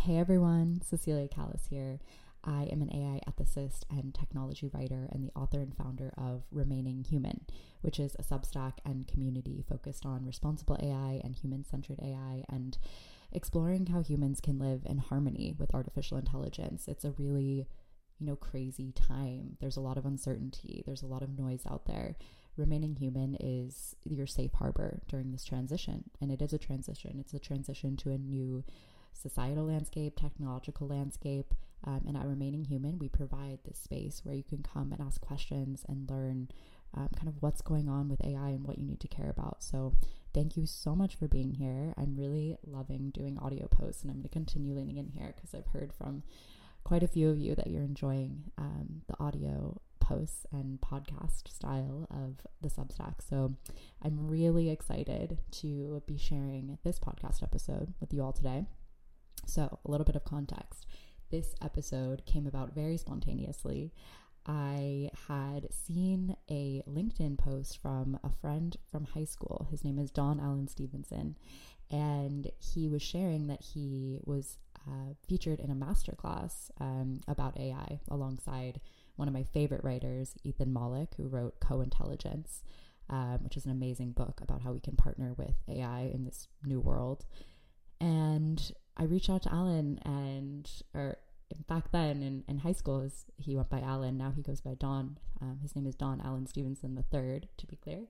Hey everyone, Cecilia Callis here. I am an AI ethicist and technology writer and the author and founder of Remaining Human, which is a Substack and community focused on responsible AI and human-centered AI and exploring how humans can live in harmony with artificial intelligence. It's a really, crazy time. There's a lot of uncertainty. There's a lot of noise out there. Remaining Human is your safe harbor during this transition, and it is a transition. It's a transition to a new societal landscape, technological landscape, and at Remaining Human, we provide this space where you can come and ask questions and learn kind of what's going on with AI and what you need to care about. So thank you so much for being here. I'm really loving doing audio posts, and I'm going to continue leaning in here because I've heard from quite a few of you that you're enjoying the audio posts and podcast style of the Substack. So I'm really excited to be sharing this podcast episode with you all today. So a little bit of context. This episode came about very spontaneously. I had seen a LinkedIn post from a friend from high school. His name is Don Allen Stevenson, and he was sharing that he was featured in a masterclass about AI alongside one of my favorite writers, Ethan Mollick, who wrote Co-Intelligence, which is an amazing book about how we can partner with AI in this new world. And I reached out to Alan, or back then in high school, he went by Alan. Now he goes by Don. His name is Don Allen Stevenson III, to be clear.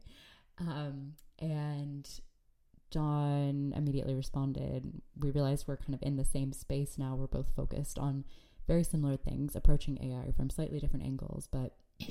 And Don immediately responded. We realized we're kind of in the same space now. We're both focused on very similar things, approaching AI from slightly different angles. But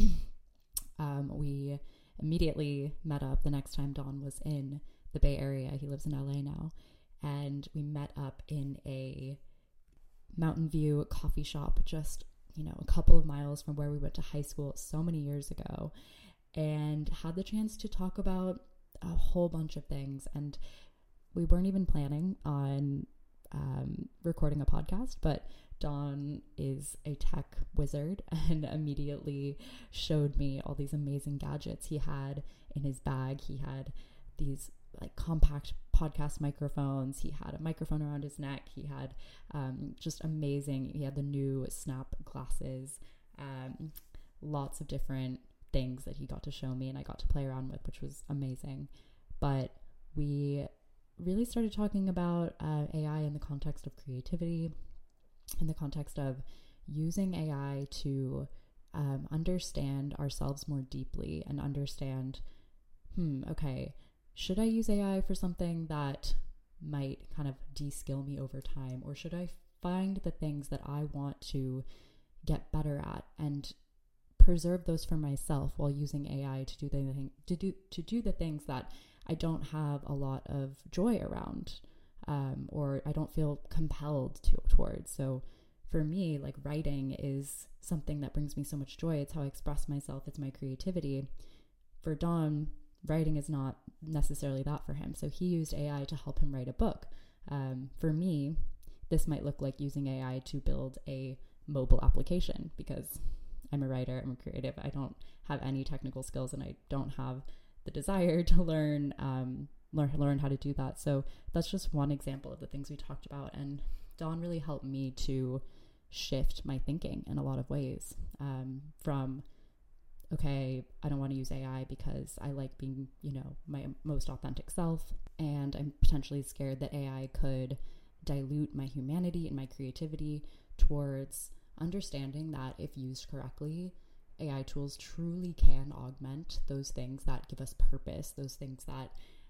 we immediately met up the next time Don was in the Bay Area. He lives in LA now. And we met up in a Mountain View coffee shop just, a couple of miles from where we went to high school so many years ago, and had the chance to talk about a whole bunch of things. And we weren't even planning on recording a podcast, but Don is a tech wizard and immediately showed me all these amazing gadgets he had in his bag. He had these compact podcast microphones. He had a microphone around his neck. He had just amazing. He had the new Snap glasses, lots of different things that he got to show me and I got to play around with, which was amazing. But we really started talking about AI in the context of creativity, in the context of using AI to understand ourselves more deeply and understand, okay, should I use AI for something that might kind of de-skill me over time? Or should I find the things that I want to get better at and preserve those for myself while using AI to do the things that I don't have a lot of joy around, or I don't feel compelled towards. So for me, writing is something that brings me so much joy. It's how I express myself. It's my creativity. For Don, writing is not necessarily that for him. So he used AI to help him write a book. For me, this might look like using AI to build a mobile application because I'm a writer, I'm a creative. I don't have any technical skills and I don't have the desire to learn how to do that. So that's just one example of the things we talked about. And Don really helped me to shift my thinking in a lot of ways, from okay, I don't want to use AI because I like being, my most authentic self, and I'm potentially scared that AI could dilute my humanity and my creativity, towards understanding that if used correctly, AI tools truly can augment those things that give us purpose, those things that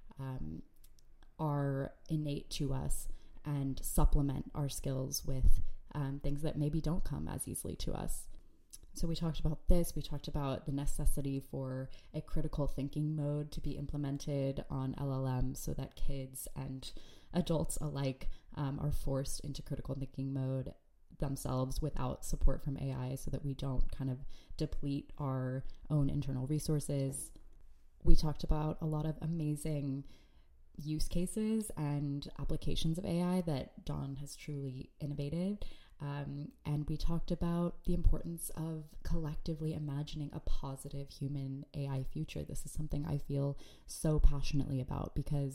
are innate to us, and supplement our skills with things that maybe don't come as easily to us. So we talked about this. We talked about the necessity for a critical thinking mode to be implemented on LLMs so that kids and adults alike are forced into critical thinking mode themselves without support from AI, so that we don't kind of deplete our own internal resources. We talked about a lot of amazing use cases and applications of AI that Don has truly innovated. And we talked about the importance of collectively imagining a positive human AI future. This is something I feel so passionately about because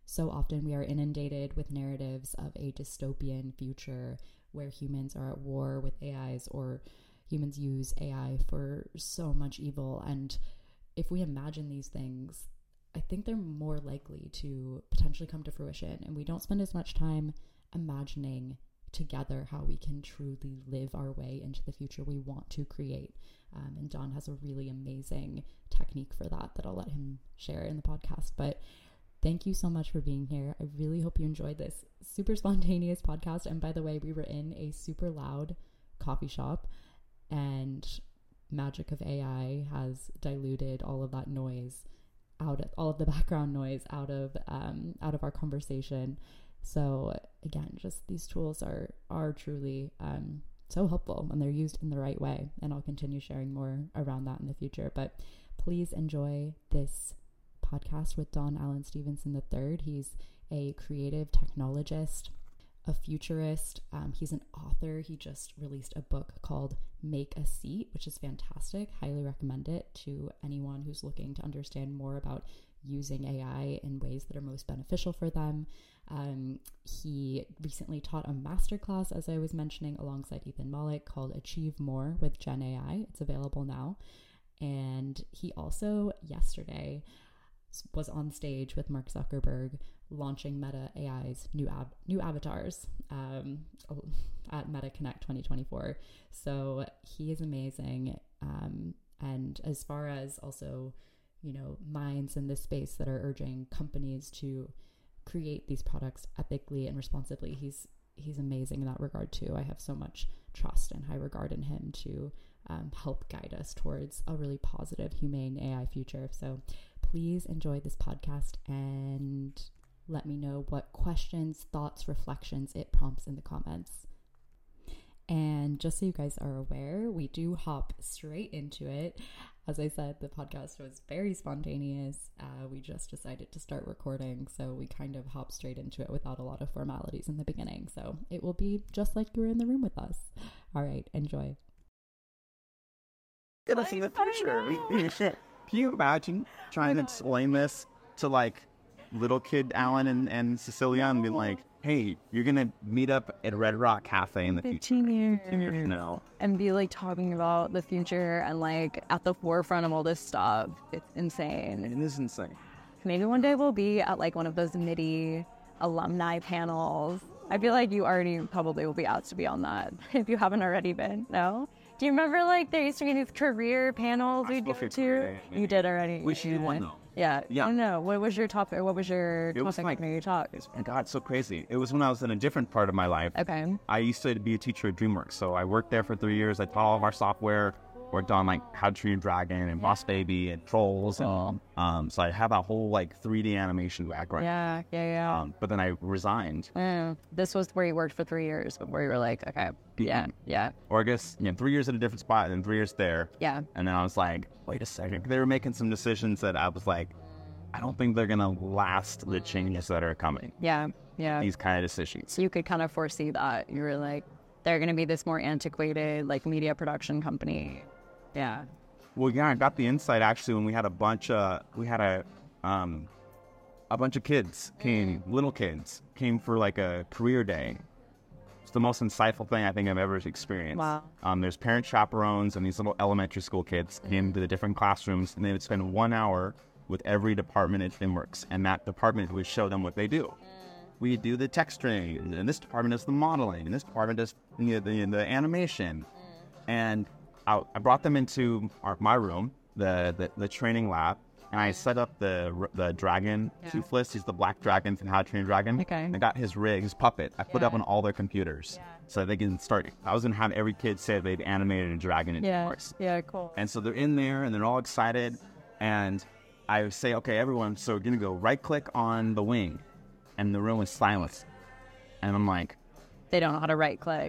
So often we are inundated with narratives of a dystopian future where humans are at war with AIs, or humans use AI for so much evil. And if we imagine these things, I think they're more likely to potentially come to fruition. And we don't spend as much time imagining together how we can truly live our way into the future we want to create. And Don has a really amazing technique for that I'll let him share in the podcast. But thank you so much for being here. I really hope you enjoyed this super spontaneous podcast. And by the way, we were in a super loud coffee shop, and magic of AI has diluted all of that noise all of the background noise out of our conversation. So again, just these tools are truly so helpful when they're used in the right way. And I'll continue sharing more around that in the future. But please enjoy this podcast with Don Allen Stevenson III. He's a creative technologist, a futurist. He's an author. He just released a book called Make a Seat, which is fantastic. Highly recommend it to anyone who's looking to understand more about using AI in ways that are most beneficial for them. He recently taught a masterclass, as I was mentioning, alongside Ethan Mollick, called Achieve More with Gen AI. It's available now. And he also yesterday was on stage with Mark Zuckerberg launching Meta AI's new avatars at Meta Connect 2024. So he is amazing. And as far as also, minds in this space that are urging companies to create these products ethically and responsibly, he's amazing in that regard too. I have so much trust and high regard in him to help guide us towards a really positive, humane AI future. So please enjoy this podcast and let me know what questions, thoughts, reflections it prompts in the comments. And just so you guys are aware, we do hop straight into it. As I said, the podcast was very spontaneous. We just decided to start recording, so we kind of hop straight into it without a lot of formalities in the beginning. So it will be just like you were in the room with us. All right, enjoy. Gonna see the future. Can you imagine trying to explain this to little kid Alan and Cecilia and be like, hey, you're gonna meet up at Red Rock Cafe in the future. 15 years. No. And be talking about the future and at the forefront of all this stuff. It's insane. It is insane. Maybe one day we'll be at one of those MIDI alumni panels. I feel like you already probably will be asked to be on that if you haven't already been. No? Do you remember there used to be these career panels we'd go to? You did already. We should do one though. Yeah. I don't know. What was your topic? What was your topic when you talked? God, it's so crazy. It was when I was in a different part of my life. Okay. I used to be a teacher at DreamWorks, so I worked there for 3 years. I taught all of our software, worked on How to Train Your Dragon and Boss Baby and Trolls. And, so I have a whole 3D animation background. Yeah. But then I resigned. This was where you worked for 3 years, but where you were okay, yeah. Or I guess 3 years at a different spot and then 3 years there. Yeah. And then I was like, wait a second. They were making some decisions that I was like, I don't think they're going to last the changes that are coming. Yeah. These kind of decisions. So you could kind of foresee that. You were they're going to be this more antiquated, media production company. Yeah. Well, yeah, I got the insight actually when we had a bunch of kids came, little kids came for a career day. It's the most insightful thing I think I've ever experienced. Wow. There's parent chaperones and these little elementary school kids came to the different classrooms, and they would spend 1 hour with every department at DreamWorks, and that department would show them what they do. We do the texturing, and this department does the modeling, and this department does the animation. And I brought them into my room, the training lab, and I set up the dragon, Toothless. He's the black dragon from How to Train Your Dragon. Okay. I got his rig, his puppet. I put it up on all their computers so they can start. I was going to have every kid say they've animated a dragon in DreamWorks. Yeah, cool. And so they're in there, and they're all excited, and I say, okay, everyone, so we're going to go right-click on the wing, and the room is silent. And I'm like... They don't know how to right-click.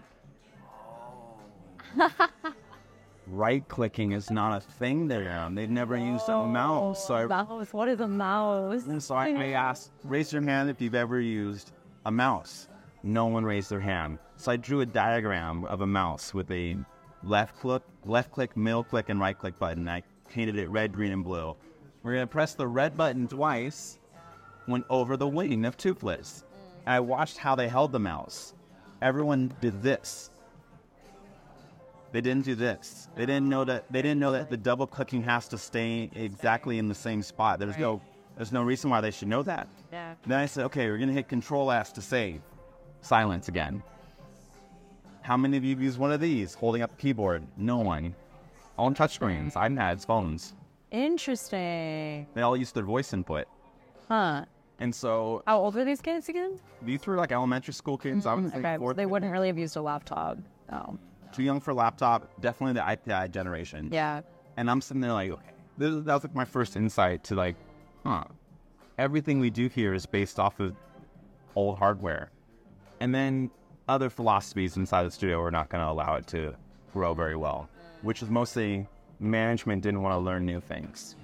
Right-clicking is not a thing there. They've never used a mouse. So mouse? What is a mouse? And so I asked, raise your hand if you've ever used a mouse. No one raised their hand. So I drew a diagram of a mouse with a left click, middle click, and right-click button. I painted it red, green, and blue. We're going to press the red button twice, went over the wing of Toothless. And I watched how they held the mouse. Everyone did this. They didn't do this. They didn't know that the double clicking has to stay exactly in the same spot. There's no reason why they should know that. Yeah. Then I said, okay, we're gonna hit Control S to save. Silence again. How many of you use one of these holding up the keyboard? No one. All on touchscreens, iPads, phones. Interesting. They all use their voice input. Huh. And so How old were these kids again? these were like elementary school kids. I was like Okay, fourth. they wouldn't really have used a laptop. Oh. Too young for a laptop. Definitely the iPad generation. Yeah. And I'm sitting there like, okay, that was like my first insight to like, everything we do here is based off of old hardware. And then other philosophies inside the studio were not going to allow it to grow very well, which is mostly management didn't want to learn new things.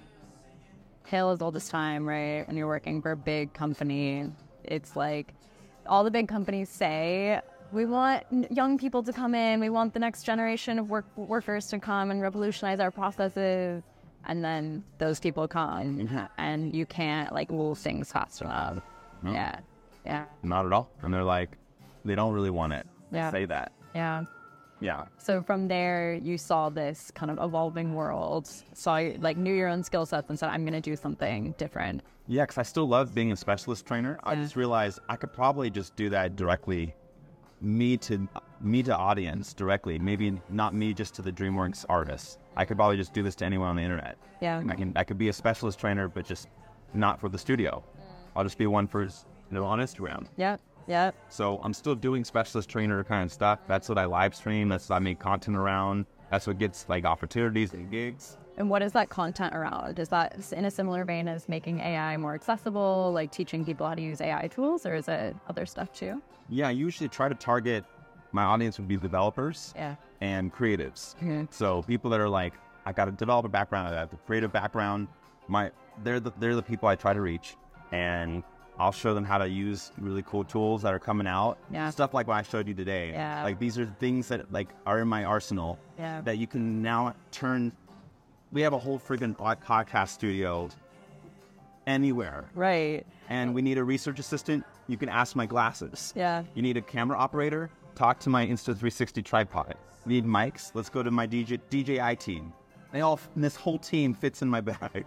Tale as old as time, right? When you're working for a big company, it's like all the big companies say, we want young people to come in. We want the next generation of workers to come and revolutionize our processes. And then those people come, and you can't like move things fast enough. No. Yeah, yeah, Not at all. And they're like, they don't really want it. Yeah. Say that. yeah. Yeah. So from there, you saw this kind of evolving world, knew your own skill sets, and said, "I'm going to do something different." Yeah, because I still love being a specialist trainer. I just realized I could probably just do that directly, me to audience directly. Maybe not me just to the DreamWorks artists. I could probably just do this to anyone on the internet. Yeah. I could be a specialist trainer, but just not for the studio. I'll just be one for on Instagram. Yeah. Yeah. So I'm still doing specialist trainer kind of stuff. That's what I live stream. That's what I make content around. That's what gets like opportunities and gigs. And what is that content around? Is that in a similar vein as making AI more accessible, like teaching people how to use AI tools, or is it other stuff too? Yeah, I usually try to target my audience would be developers and creatives. Mm-hmm. So people that are like, I got a developer background, I have a creative background. They're the people I try to reach, and I'll show them how to use really cool tools that are coming out. Yeah. Stuff like what I showed you today. Yeah. Like these are things that like are in my arsenal that you can now turn. We have a whole freaking podcast studio anywhere. Right. And we need a research assistant. You can ask my glasses. Yeah. You need a camera operator. Talk to my Insta360 tripod. Need mics. Let's go to my DJI team. This whole team fits in my bag.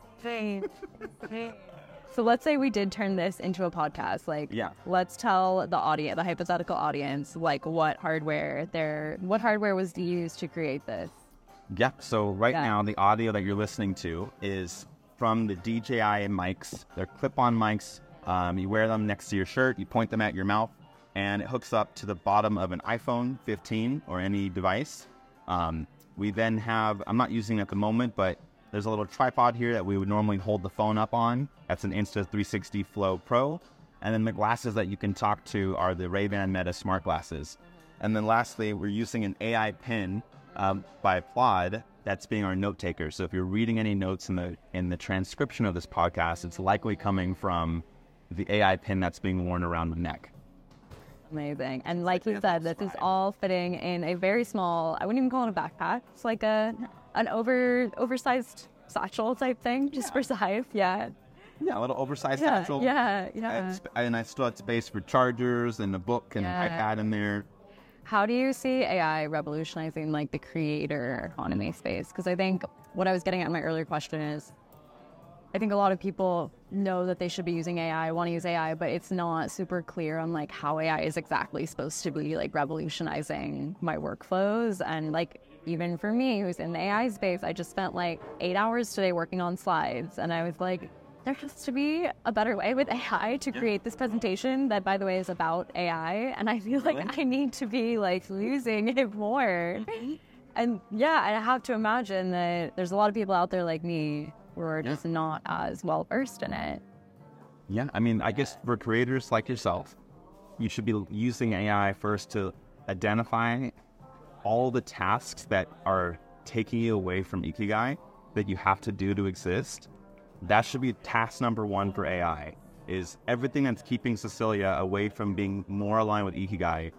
So let's say we did turn this into a podcast. Let's tell the audience, the hypothetical audience, like what hardware was used to create this. Yeah. So now the audio that you're listening to is from the DJI mics. They're clip-on mics. You wear them next to your shirt. You point them at your mouth, and it hooks up to the bottom of an iPhone 15 or any device. We then have, I'm not using it at the moment, but there's a little tripod here that we would normally hold the phone up on. That's an Insta360 Flow Pro. And then the glasses that you can talk to are the Ray-Ban Meta smart glasses. And then lastly, we're using an AI pen by Plod that's being our note taker. So if you're reading any notes in the transcription of this podcast, it's likely coming from the AI pen that's being worn around the neck. Amazing. And like you said, this is all fitting in a very small, I wouldn't even call it a backpack. It's like an oversized satchel type thing, just for size. Yeah. Yeah, a little oversized satchel. Yeah. And I still have space for chargers and a book and an iPad in there. How do you see AI revolutionizing like the creator economy space? Because I think what I was getting at in my earlier question is, I think a lot of people know that they should be using AI, want to use AI, but it's not super clear on like how AI is exactly supposed to be like revolutionizing my workflows. And like, even for me, who's in the AI space, I just spent like 8 hours today working on slides. And I was like, there has to be a better way with AI to create this presentation that, by the way, is about AI. And I feel like I need to be like using it more. And yeah, I have to imagine that there's a lot of people out there like me who are just not as well versed in it. Yeah, I mean, I guess for creators like yourself, you should be using AI first to identify all the tasks that are taking you away from Ikigai that you have to do to exist. That should be task number one for AI, is everything that's keeping Cecilia away from being more aligned with Ikigai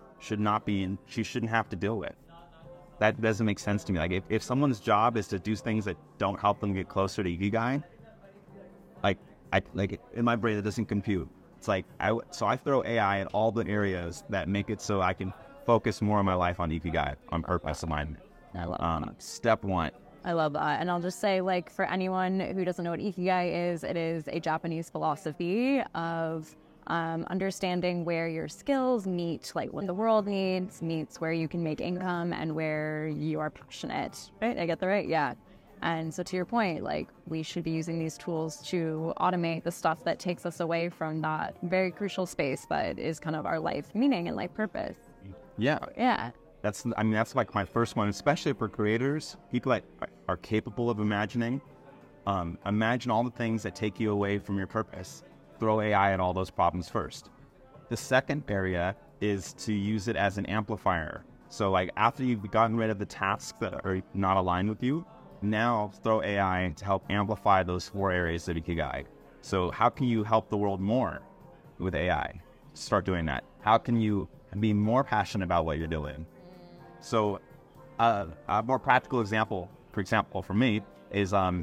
she shouldn't have to deal with. That doesn't make sense to me. Like, if someone's job is to do things that don't help them get closer to Ikigai, like, I like in my brain it doesn't compute. It's like so I throw AI at all the areas that make it so I can focus more of my life on Ikigai, on purpose alignment. I love that. Step one. I love that. And I'll just say, like, for anyone who doesn't know what Ikigai is, it is a Japanese philosophy of understanding where your skills meet, like what the world needs, meets where you can make income and where you are passionate. Right? I get that right? Yeah. And so to your point, like, we should be using these tools to automate the stuff that takes us away from that very crucial space that is kind of our life meaning and life purpose. Yeah. Yeah. That's like my first one, especially for creators, people that are capable of imagining. Imagine all the things that take you away from your purpose. Throw AI at all those problems first. The second area is to use it as an amplifier. So like after you've gotten rid of the tasks that are not aligned with you, now throw AI to help amplify those 4 areas of Ikigai. So how can you help the world more with AI? Start doing that. How can you be more passionate about what you're doing? So a more practical example, for example, for me is I'm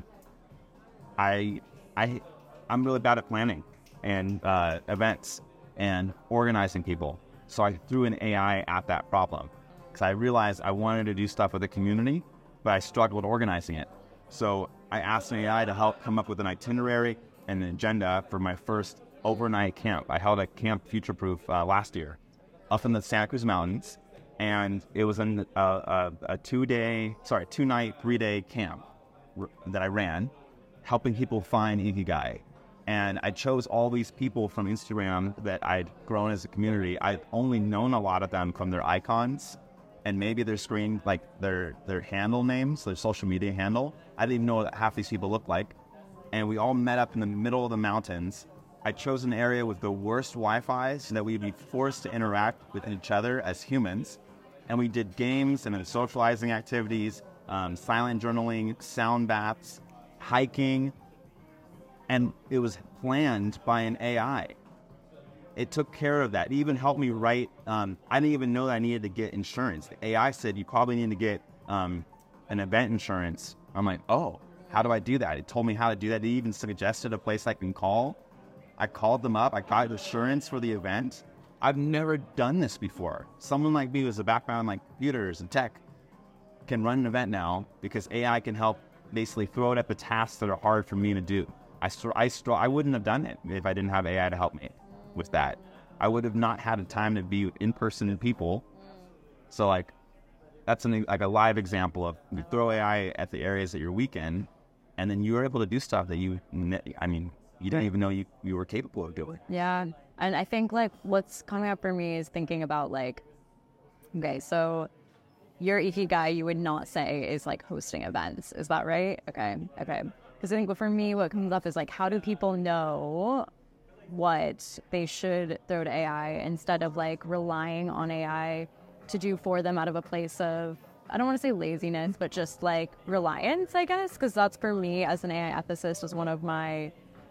really bad at planning and events and organizing people. So I threw an AI at that problem because I realized I wanted to do stuff with the community, but I struggled organizing it. So I asked an AI to help come up with an itinerary and an agenda for my first overnight camp. I held a Camp Future Proof last year up in the Santa Cruz Mountains. And it was a 2-night, 3-day camp that I ran, helping people find Ikigai. And I chose all these people from Instagram that I'd grown as a community. I'd only known a lot of them from their icons and maybe their screen, like their handle names, their social media handle. I didn't even know what half these people looked like. And we all met up in the middle of the mountains. I chose an area with the worst Wi-Fi so that we'd be forced to interact with each other as humans. And we did games and then socializing activities, silent journaling, sound baths, hiking, and it was planned by an AI. It took care of that. It even helped me write. I didn't even know that I needed to get insurance. The AI said, you probably need to get an event insurance. I'm like, oh, how do I do that? It told me how to do that. It even suggested a place I can call. I called them up. I got insurance for the event. I've never done this before. Someone like me with a background in like computers and tech can run an event now because AI can help basically throw it at the tasks that are hard for me to do. I wouldn't have done it if I didn't have AI to help me with that. I would have not had a time to be in person with people. So like, that's like a live example of you throw AI at the areas that you're weak in, and then you're able to do stuff that you didn't even know you were capable of doing. Yeah. And I think like what's coming up for me is thinking about like, okay, so your Ikigai you would not say is like hosting events. Is that right? Okay. Because I think for me, what comes up is like, how do people know what they should throw to AI instead of like relying on AI to do for them out of a place of, I don't want to say laziness, but just like reliance, I guess, because that's for me as an AI ethicist is one of my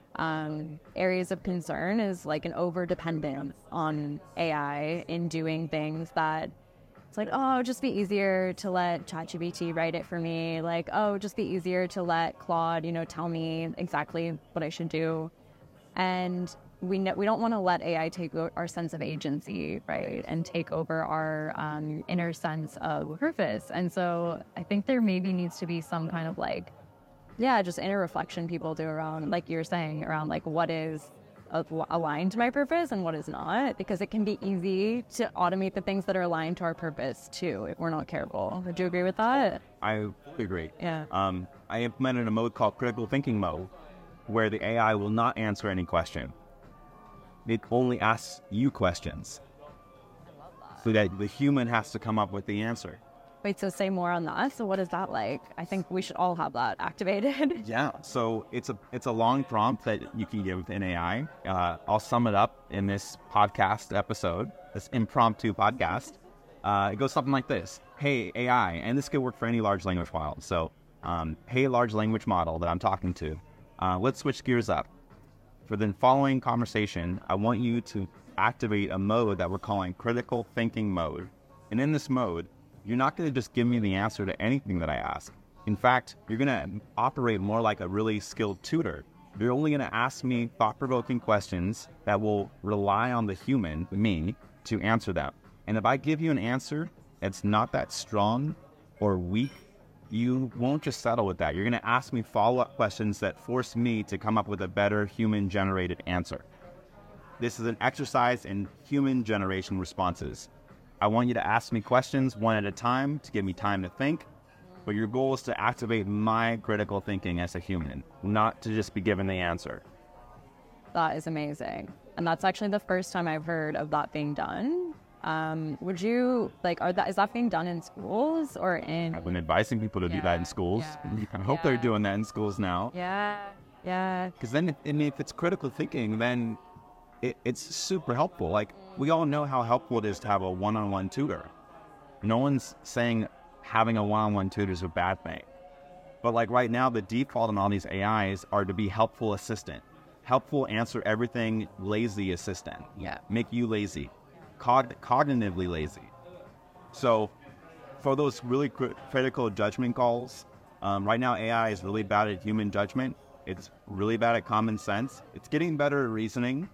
areas of concern is like an over dependence on AI in doing things that it's like, oh, it'd just be easier to let ChatGPT write it for me. Like, oh, it'd just be easier to let Claude, tell me exactly what I should do. And we don't want to let AI take our sense of agency, right, and take over our inner sense of purpose. And so I think there maybe needs to be some kind of like, just inner reflection people do around, like you're saying, around like what is aligned to my purpose and what is not, because it can be easy to automate the things that are aligned to our purpose too if we're not careful. Would you agree with that? I agree. Yeah. I implemented a mode called critical thinking mode where the AI will not answer any question. It only asks you questions. I love that. So that the human has to come up with the answer. Wait, so say more on that. So what is that like? I think we should all have that activated. Yeah, so it's a long prompt that you can give an AI. I'll sum it up in this podcast episode, this impromptu podcast. It goes something like this. Hey, AI, and this could work for any large language model. So, hey, large language model that I'm talking to, let's switch gears up. For the following conversation, I want you to activate a mode that we're calling critical thinking mode. And in this mode, you're not going to just give me the answer to anything that I ask. In fact, you're going to operate more like a really skilled tutor. They're only going to ask me thought-provoking questions that will rely on the human, me, to answer them. And if I give you an answer that's not that strong or weak, you won't just settle with that. You're going to ask me follow-up questions that force me to come up with a better human-generated answer. This is an exercise in human generation responses. I want you to ask me questions one at a time to give me time to think, but your goal is to activate my critical thinking as a human, not to just be given the answer. That is amazing. And that's actually the first time I've heard of that being done. Would you, is that being done in schools or in... I've been advising people to do that in schools. I hope they're doing that in schools now. Yeah. Because then, if it's critical thinking, then it's super helpful. Like, we all know how helpful it is to have a one-on-one tutor. No one's saying having a one-on-one tutor is a bad thing. But like right now, the default on all these AIs are to be helpful assistant. Helpful, answer everything, lazy assistant. Yeah. Make you lazy. Cognitively lazy. So for those really critical judgment calls, right now AI is really bad at human judgment. It's really bad at common sense. It's getting better at reasoning.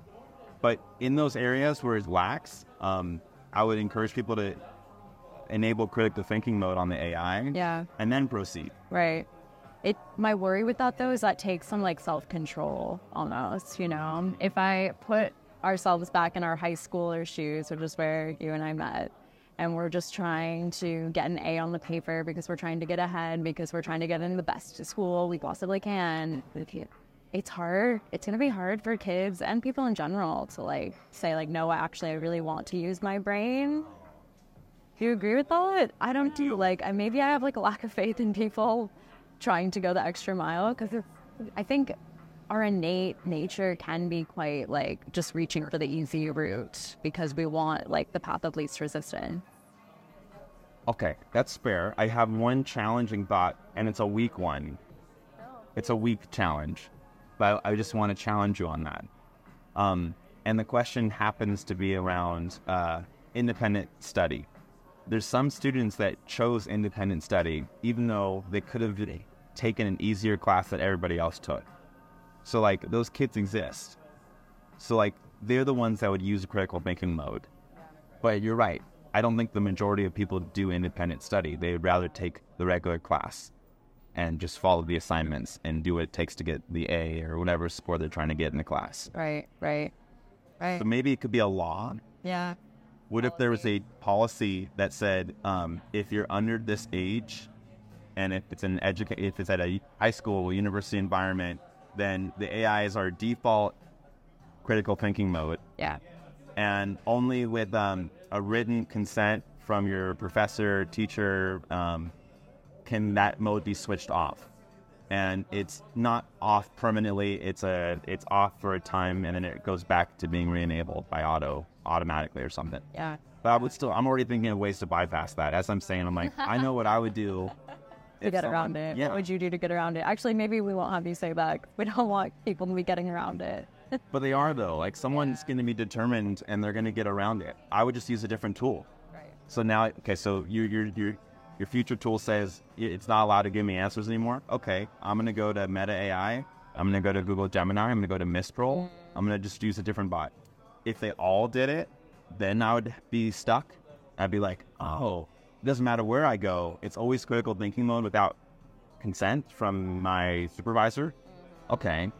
But in those areas where it lacks, I would encourage people to enable critical thinking mode on the AI and then proceed. Right. My worry with that, though, is that takes some self-control almost, If I put ourselves back in our high schooler shoes, which is where you and I met, and we're just trying to get an A on the paper because we're trying to get ahead, because we're trying to get into the best school we possibly can. It's hard. It's going to be hard for kids and people in general to say no, I really want to use my brain. Do you agree with that? I don't do. Maybe I have a lack of faith in people trying to go the extra mile, because I think our innate nature can be quite just reaching for the easy route because we want the path of least resistance. Okay, that's fair. I have one challenging thought, and it's a weak one. It's a weak challenge, but I just want to challenge you on that. And the question happens to be around independent study. There's some students that chose independent study, even though they could have taken an easier class that everybody else took. So those kids exist. So they're the ones that would use critical thinking mode. But you're right. I don't think the majority of people do independent study. They'd rather take the regular class and just follow the assignments and do what it takes to get the A or whatever score they're trying to get in the class. Right. So maybe it could be a law. Yeah. What if there was a policy that said, if you're under this age, and if it's if it's at a high school or university environment, then the AIs are default critical thinking mode. Yeah. And only with a written consent from your professor, teacher, can that mode be switched off. And it's not off permanently. It's off for a time, and then it goes back to being re-enabled by automatically or something. Yeah. But I'm already thinking of ways to bypass that. As I'm saying, I'm I know what I would do to get around it. Yeah. What would you do to get around it? Actually, maybe we won't have you say that. We don't want people to be getting around it. But they are, though. Someone's going to be determined, and they're going to get around it. I would just use a different tool. Right. So now, so your future tool says it's not allowed to give me answers anymore. Okay, I'm going to go to Meta AI. I'm going to go to Google Gemini. I'm going to go to Mistral. I'm going to just use a different bot. If they all did it, then I would be stuck. I'd be it doesn't matter where I go. It's always critical thinking mode without consent from my supervisor. Okay,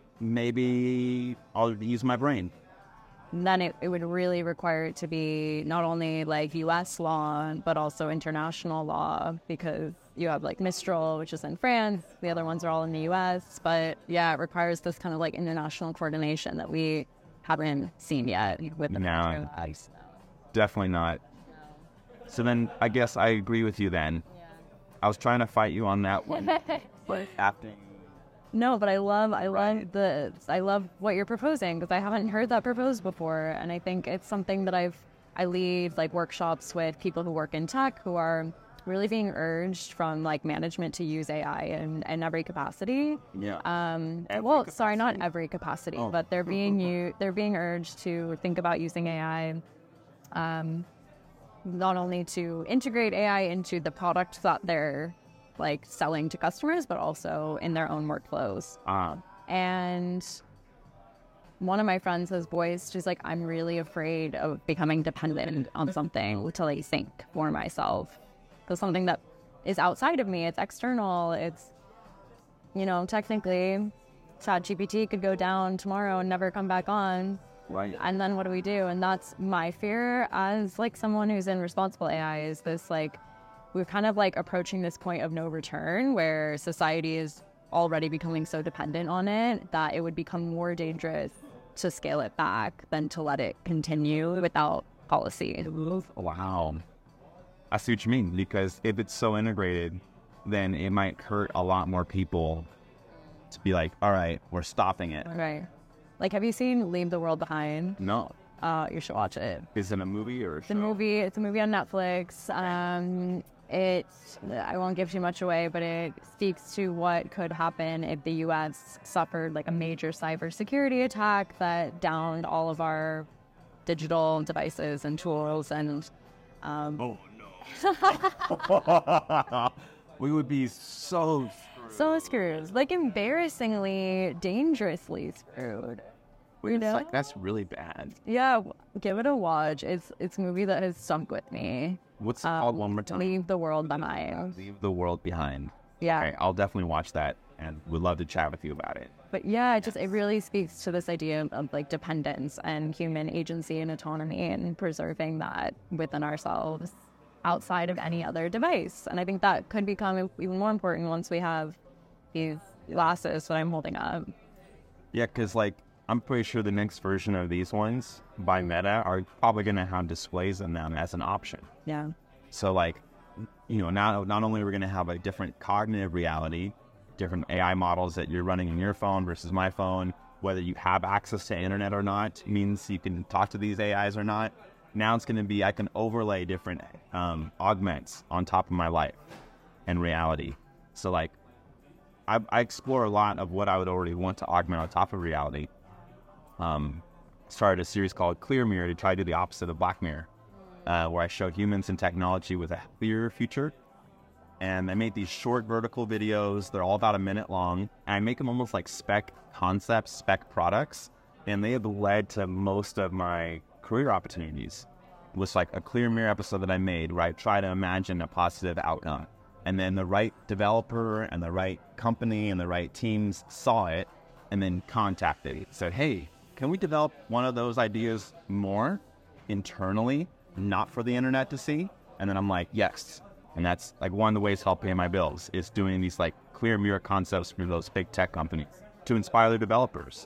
maybe I'll use my brain. Then it would really require it to be not only U.S. law, but also international law, because you have Mistral, which is in France. The other ones are all in the U.S. But yeah, it requires this kind of international coordination that we haven't seen yet with the No, definitely not. So then I guess I agree with you then. Yeah. I was trying to fight you on that one. But after... No, but I love what you're proposing, because I haven't heard that proposed before, and I think it's something that I lead workshops with people who work in tech who are really being urged from management to use AI in every capacity. Yeah. Sorry, not every capacity, but they're being urged to think about using AI, not only to integrate AI into the product that they're selling to customers, but also in their own workflows. And one of my friends has voiced, she's like, I'm really afraid of becoming dependent on something to like think for myself. So something that is outside of me, it's external, it's, you know, technically ChatGPT could go down tomorrow and never come back on. Right. And then what do we do? And that's my fear as like someone who's in responsible AI, is this like, we're kind of like approaching this point of no return where society is already becoming so dependent on it that it would become more dangerous to scale it back than to let it continue without policy. Wow. I see what you mean, because if it's so integrated, then it might hurt a lot more people to be like, all right, we're stopping it. Right. Like, have you seen Leave the World Behind? No. You should watch it. Is it a movie or a show? It's a movie on Netflix. I won't give too much away, but it speaks to what could happen if the U.S. suffered like a major cybersecurity attack that downed all of our digital devices and tools. And Oh, no. We would be so screwed, like embarrassingly, dangerously screwed. You know? Like, that's really bad. Yeah, give it a watch. It's a movie that has stuck with me. What's it called one more time? Leave the World Behind. Leave the World Behind. Yeah. Okay, I'll definitely watch that and would love to chat with you about it. But yeah, it really speaks to this idea of like dependence and human agency and autonomy and preserving that within ourselves outside of any other device. And I think that could become even more important once we have these glasses that I'm holding up. Yeah, because like, I'm pretty sure the next version of these ones by Meta are probably going to have displays in them as an option. Yeah. So like, you know, not only are we going to have a different cognitive reality, different AI models that you're running in your phone versus my phone, whether you have access to internet or not means you can talk to these AIs or not. Now it's going to be, I can overlay different augments on top of my life and reality. So like, I explore a lot of what I would already want to augment on top of reality. Started a series called Clear Mirror to try to do the opposite of Black Mirror, where I show humans and technology with a clearer future. And I made these short vertical videos. They're all about a minute long. And I make them almost like spec concepts, spec products. And they have led to most of my career opportunities. It was like a Clear Mirror episode that I made where I try to imagine a positive outcome. And then the right developer and the right company and the right teams saw it and then contacted me. Said, hey, can we develop one of those ideas more internally, not for the internet to see? And then I'm like, yes. And that's like one of the ways to help pay my bills is doing these like Clear Mirror concepts for those big tech companies to inspire their developers.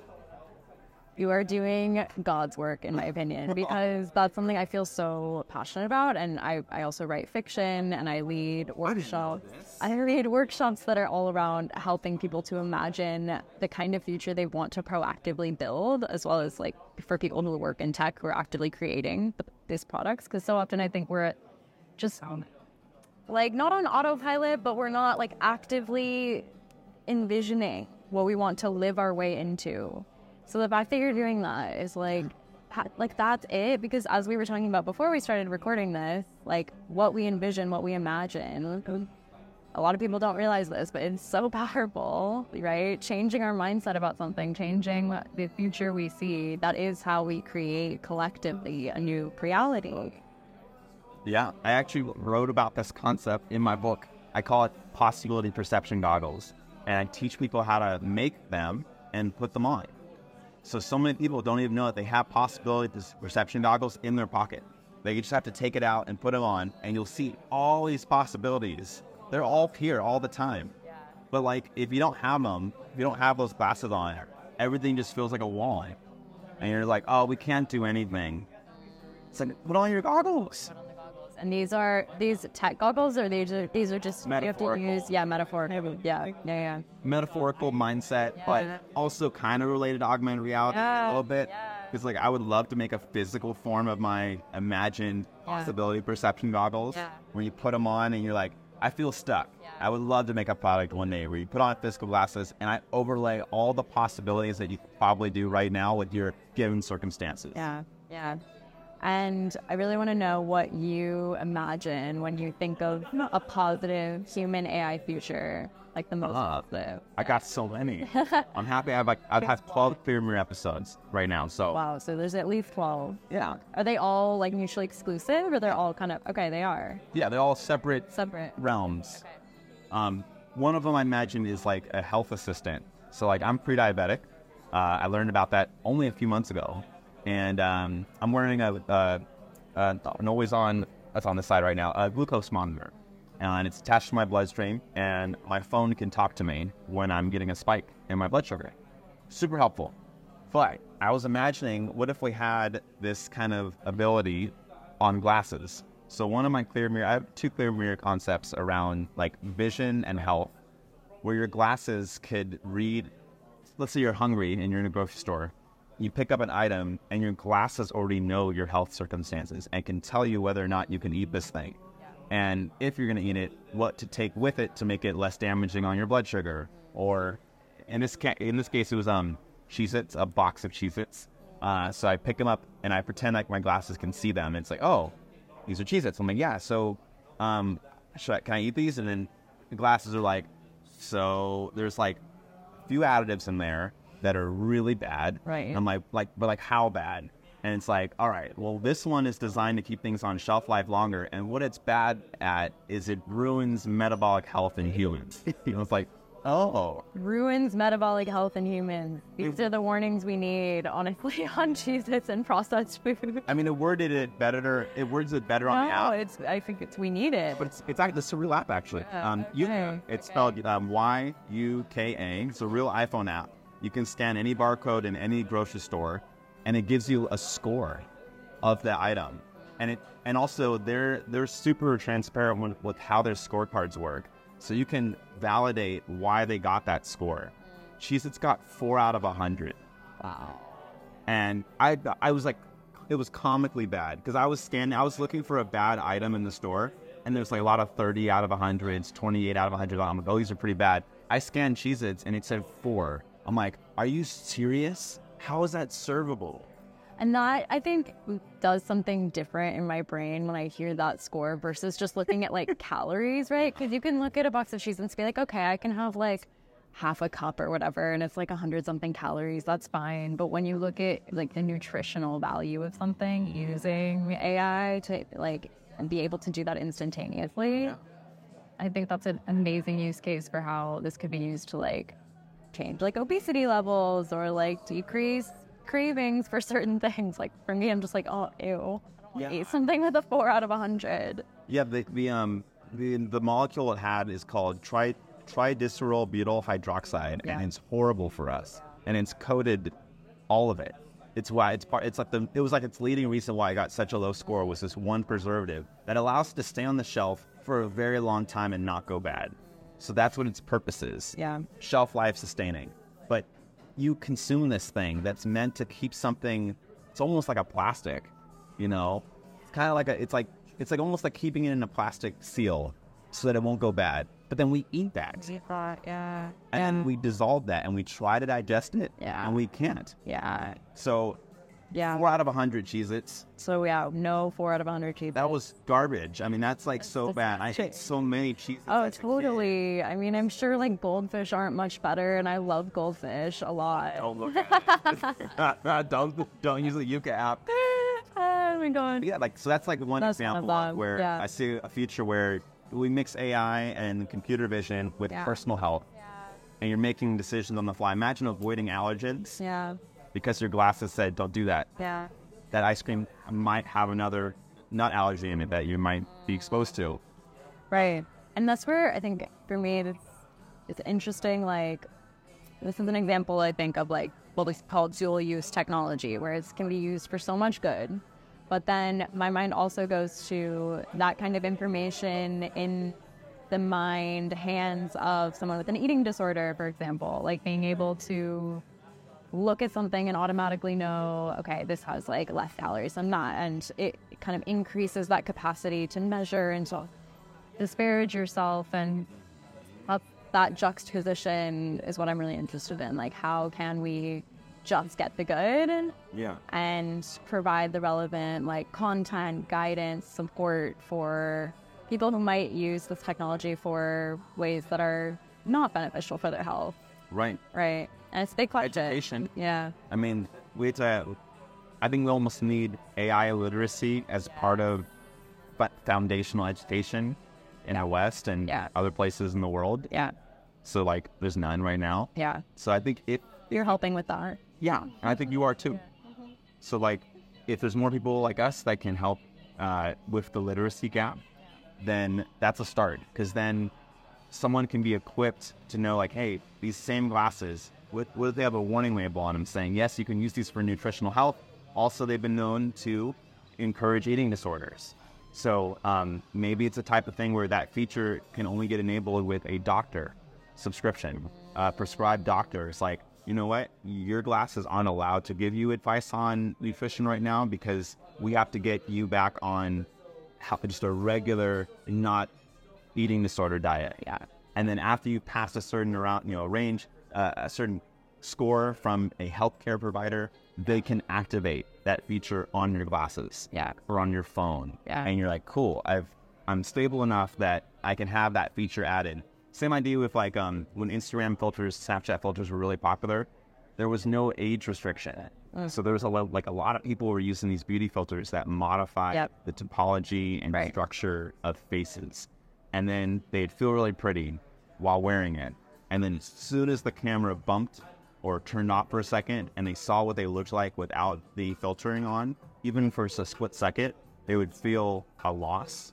You are doing God's work, in my opinion, because that's something I feel so passionate about. And I also write fiction and I lead workshops. I lead workshops that are all around helping people to imagine the kind of future they want to proactively build, as well as like for people who work in tech who are actively creating these products. Because so often I think we're just like not on autopilot, but we're not like actively envisioning what we want to live our way into. So the fact that you're doing that is like that's it. Because as we were talking about before we started recording this, like what we envision, what we imagine, a lot of people don't realize this, but it's so powerful, right? Changing our mindset about something, changing the future we see, that is how we create collectively a new reality. Yeah, I actually wrote about this concept in my book. I call it possibility perception goggles. And I teach people how to make them and put them on. So many people don't even know that they have possibility perception goggles in their pocket. They just have to take it out and put them on, and you'll see all these possibilities. They're all here all the time. Yeah. But like, if you don't have them, if you don't have those glasses on, everything just feels like a wall. And you're like, oh, we can't do anything. It's like, put on your goggles. And these tech goggles, or these are just metaphorical. You have to use metaphorical. Yeah. Metaphorical mindset, but also kind of related to augmented reality a little bit. Because like I would love to make a physical form of my imagined possibility perception goggles where you put them on and you're like, I feel stuck. I would love to make a product one day where you put on physical glasses and I overlay all the possibilities that you could probably do right now with your given circumstances. Yeah. And I really want to know what you imagine when you think of a positive human AI future. like the most positive? I got so many. I'm happy. I've had 12 Clear Mirror episodes right now. So Wow, so there's at least 12. yeah, Are they all like mutually exclusive, or they're all kind of okay? They are yeah, they're all separate realms. One of them I imagine is like a health assistant. So like I'm pre-diabetic. I learned about that only a few months ago, and I'm wearing an always on. That's on the side right now. A glucose monitor, and it's attached to my bloodstream, and my phone can talk to me when I'm getting a spike in my blood sugar. Super helpful. But I was imagining, what if we had this kind of ability on glasses? So one of my Clear Mirror, I have 2 Clear Mirror concepts around like vision and health, where your glasses could read. Let's say you're hungry and you're in a grocery store. You pick up an item and your glasses already know your health circumstances and can tell you whether or not you can eat this thing. And if you're going to eat it, what to take with it to make it less damaging on your blood sugar. Or in this case, it was Cheez-Its, a box of Cheez-Its. So I pick them up and I pretend like my glasses can see them. And it's like, oh, these are Cheez-Its. I'm like, yeah, so can I eat these? And then the glasses are like, so there's like a few additives in there that are really bad. Right. And I'm but how bad? And it's like, all right, well, this one is designed to keep things on shelf life longer. And what it's bad at is it ruins metabolic health in humans. It's like, oh. Ruins metabolic health in humans. These are the warnings we need, honestly, on Cheez-Its and processed food. I mean, it worded it better. It words it better on the app. I think we need it. But it's actually a real app, actually. It's spelled Y-U-K-A. It's a real iPhone app. You can scan any barcode in any grocery store, and it gives you a score of the item. And also they're super transparent with how their scorecards work, so you can validate why they got that score. Cheez-Its got 4 out of 100. Wow. And I was like, it was comically bad because I was looking for a bad item in the store, and there's like a lot of 30 out of 100s, 28 out of 100. I'm like, oh, these are pretty bad. I scanned Cheez-Its and it said 4. I'm like, are you serious? How is that servable? And that, I think, does something different in my brain when I hear that score versus just looking at, like, calories, right? Because you can look at a box of Cheez-Its and be like, okay, I can have, like, half a cup or whatever, and it's, like, 100-something calories. That's fine. But when you look at, like, the nutritional value of something, using AI to, like, and be able to do that instantaneously, I think that's an amazing use case for how this could be used to, like, change like obesity levels or like decrease cravings for certain things. Like for me, I'm just like, oh, ew, I don't eat something with a 4 out of 100. Yeah, the molecule it had is called tridecyl butyl hydroxide, and it's horrible for us. And it's coated all of it. It's why it was like its leading reason why I got such a low score was this one preservative that allows it to stay on the shelf for a very long time and not go bad. So that's what its purpose is. Yeah. Shelf life sustaining. But you consume this thing that's meant to keep something, it's almost like a plastic, you know? It's kind of like it's like almost like keeping it in a plastic seal so that it won't go bad. But then we eat that. And we dissolve that and we try to digest it. And we can't. So 4 out of 100 Cheez-Its. So no 4 out of 100 Cheez-Its. That was garbage. I mean, that's like so bad. I hate so many Cheez-Its. Oh, totally. I mean, I'm sure like goldfish aren't much better, and I love goldfish a lot. Don't look at it. don't use the Yuka app. Oh my god. Yeah, like so that's like one example where I see a future where we mix AI and computer vision with personal health, and you're making decisions on the fly. Imagine avoiding allergens. Because your glasses said, don't do that. That ice cream might have another nut allergy in it that you might be exposed to. Right. And that's where I think, for me, it's interesting. Like, this is an example, I think, of like what we call dual-use technology, where it can be used for so much good. But then my mind also goes to that kind of information in the mind, hands of someone with an eating disorder, for example. Like being able to look at something and automatically know, okay, this has like less calories than that, and it kind of increases that capacity to measure and to disparage yourself, and that juxtaposition is what I'm really interested in. Like, how can we just get the good and provide the relevant like content, guidance, support for people who might use this technology for ways that are not beneficial for their health, Right. right? And it's a big question. Education. Yeah. I mean, I think we almost need AI literacy as part of foundational education in the West and other places in the world. Yeah. So, like, there's none right now. Yeah. So I think You're helping with that. yeah, and I think you are too. So, like, if there's more people like us that can help with the literacy gap, then that's a start. Because then someone can be equipped to know, like, hey, these same glasses, what if they have a warning label on them saying, yes, you can use these for nutritional health. Also, they've been known to encourage eating disorders. So maybe it's a type of thing where that feature can only get enabled with a doctor subscription, prescribed doctors. Like, you know what, your glasses aren't allowed to give you advice on nutrition right now because we have to get you back on just a regular, not eating disorder diet. Yeah. And then after you pass a certain range, a certain score from a healthcare provider, they can activate that feature on your glasses or on your phone. Yeah. And you're like, cool, I'm stable enough that I can have that feature added. Same idea with like when Instagram filters, Snapchat filters were really popular, there was no age restriction. So there was a lot of people were using these beauty filters that modify the topology and structure of faces. And then they'd feel really pretty while wearing it. And then as soon as the camera bumped or turned off for a second and they saw what they looked like without the filtering on, even for a split second, they would feel a loss.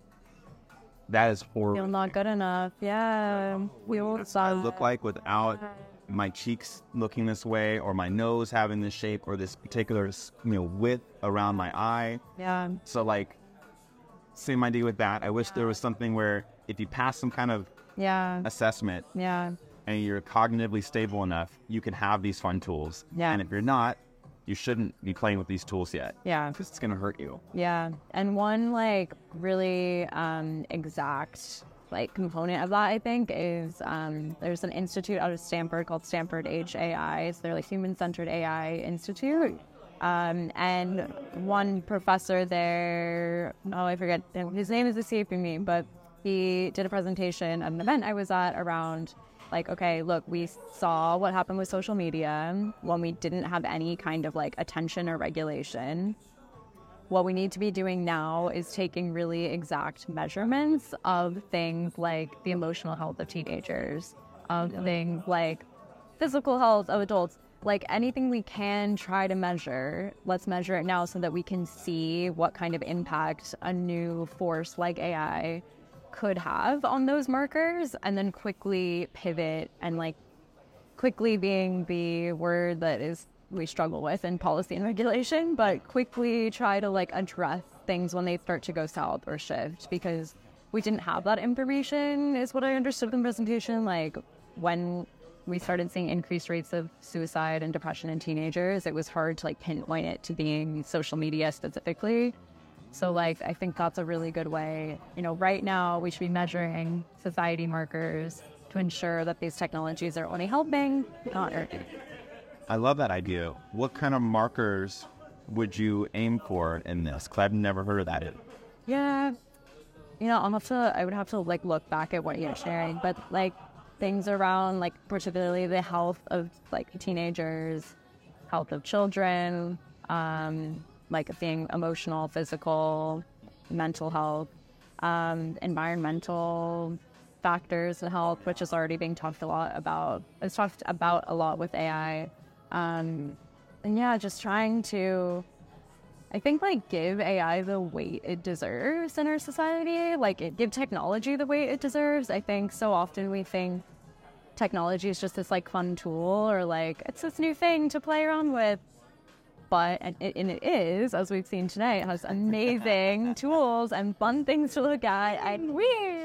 That is horrible. Feel not good enough. Yeah. We will I look like without my cheeks looking this way, or my nose having this shape, or this particular width around my eye. Yeah. So like, same idea with that. I wish there was something where if you pass some kind of assessment and you're cognitively stable enough, you can have these fun tools. Yeah. And if you're not, you shouldn't be playing with these tools yet. Yeah. Because it's going to hurt you. Yeah. And one like really exact like component of that, I think, is there's an institute out of Stanford called Stanford HAI. So they're like Human-Centered AI Institute. And one professor there, I forget, his name is escaping me, but he did a presentation at an event I was at around like, okay, look, we saw what happened with social media when we didn't have any kind of like attention or regulation. What we need to be doing now is taking really exact measurements of things like the emotional health of teenagers, of things like physical health of adults, like anything we can try to measure, let's measure it now so that we can see what kind of impact a new force like AI could have on those markers, and then quickly pivot, and like quickly being the word that is we struggle with in policy and regulation, but quickly try to like address things when they start to go south or shift, because we didn't have that information is what I understood in the presentation. Like when we started seeing increased rates of suicide and depression in teenagers, it was hard to like pinpoint it to being social media specifically. So like, I think that's a really good way. Right now we should be measuring society markers to ensure that these technologies are only helping, not hurting. I love that idea. What kind of markers would you aim for in this? Because I've never heard of that. Yeah. I would have to like look back at what you're sharing, but like things around like particularly the health of like teenagers, health of children, like being emotional, physical, mental health, environmental factors in health, which is already being talked about. It's talked about a lot with AI. And yeah, just trying to, I think, like give AI the weight it deserves in our society, like give technology the weight it deserves. I think so often we think technology is just this like fun tool, or like it's this new thing to play around with. But it is, as we've seen today, it has amazing tools and fun things to look at, and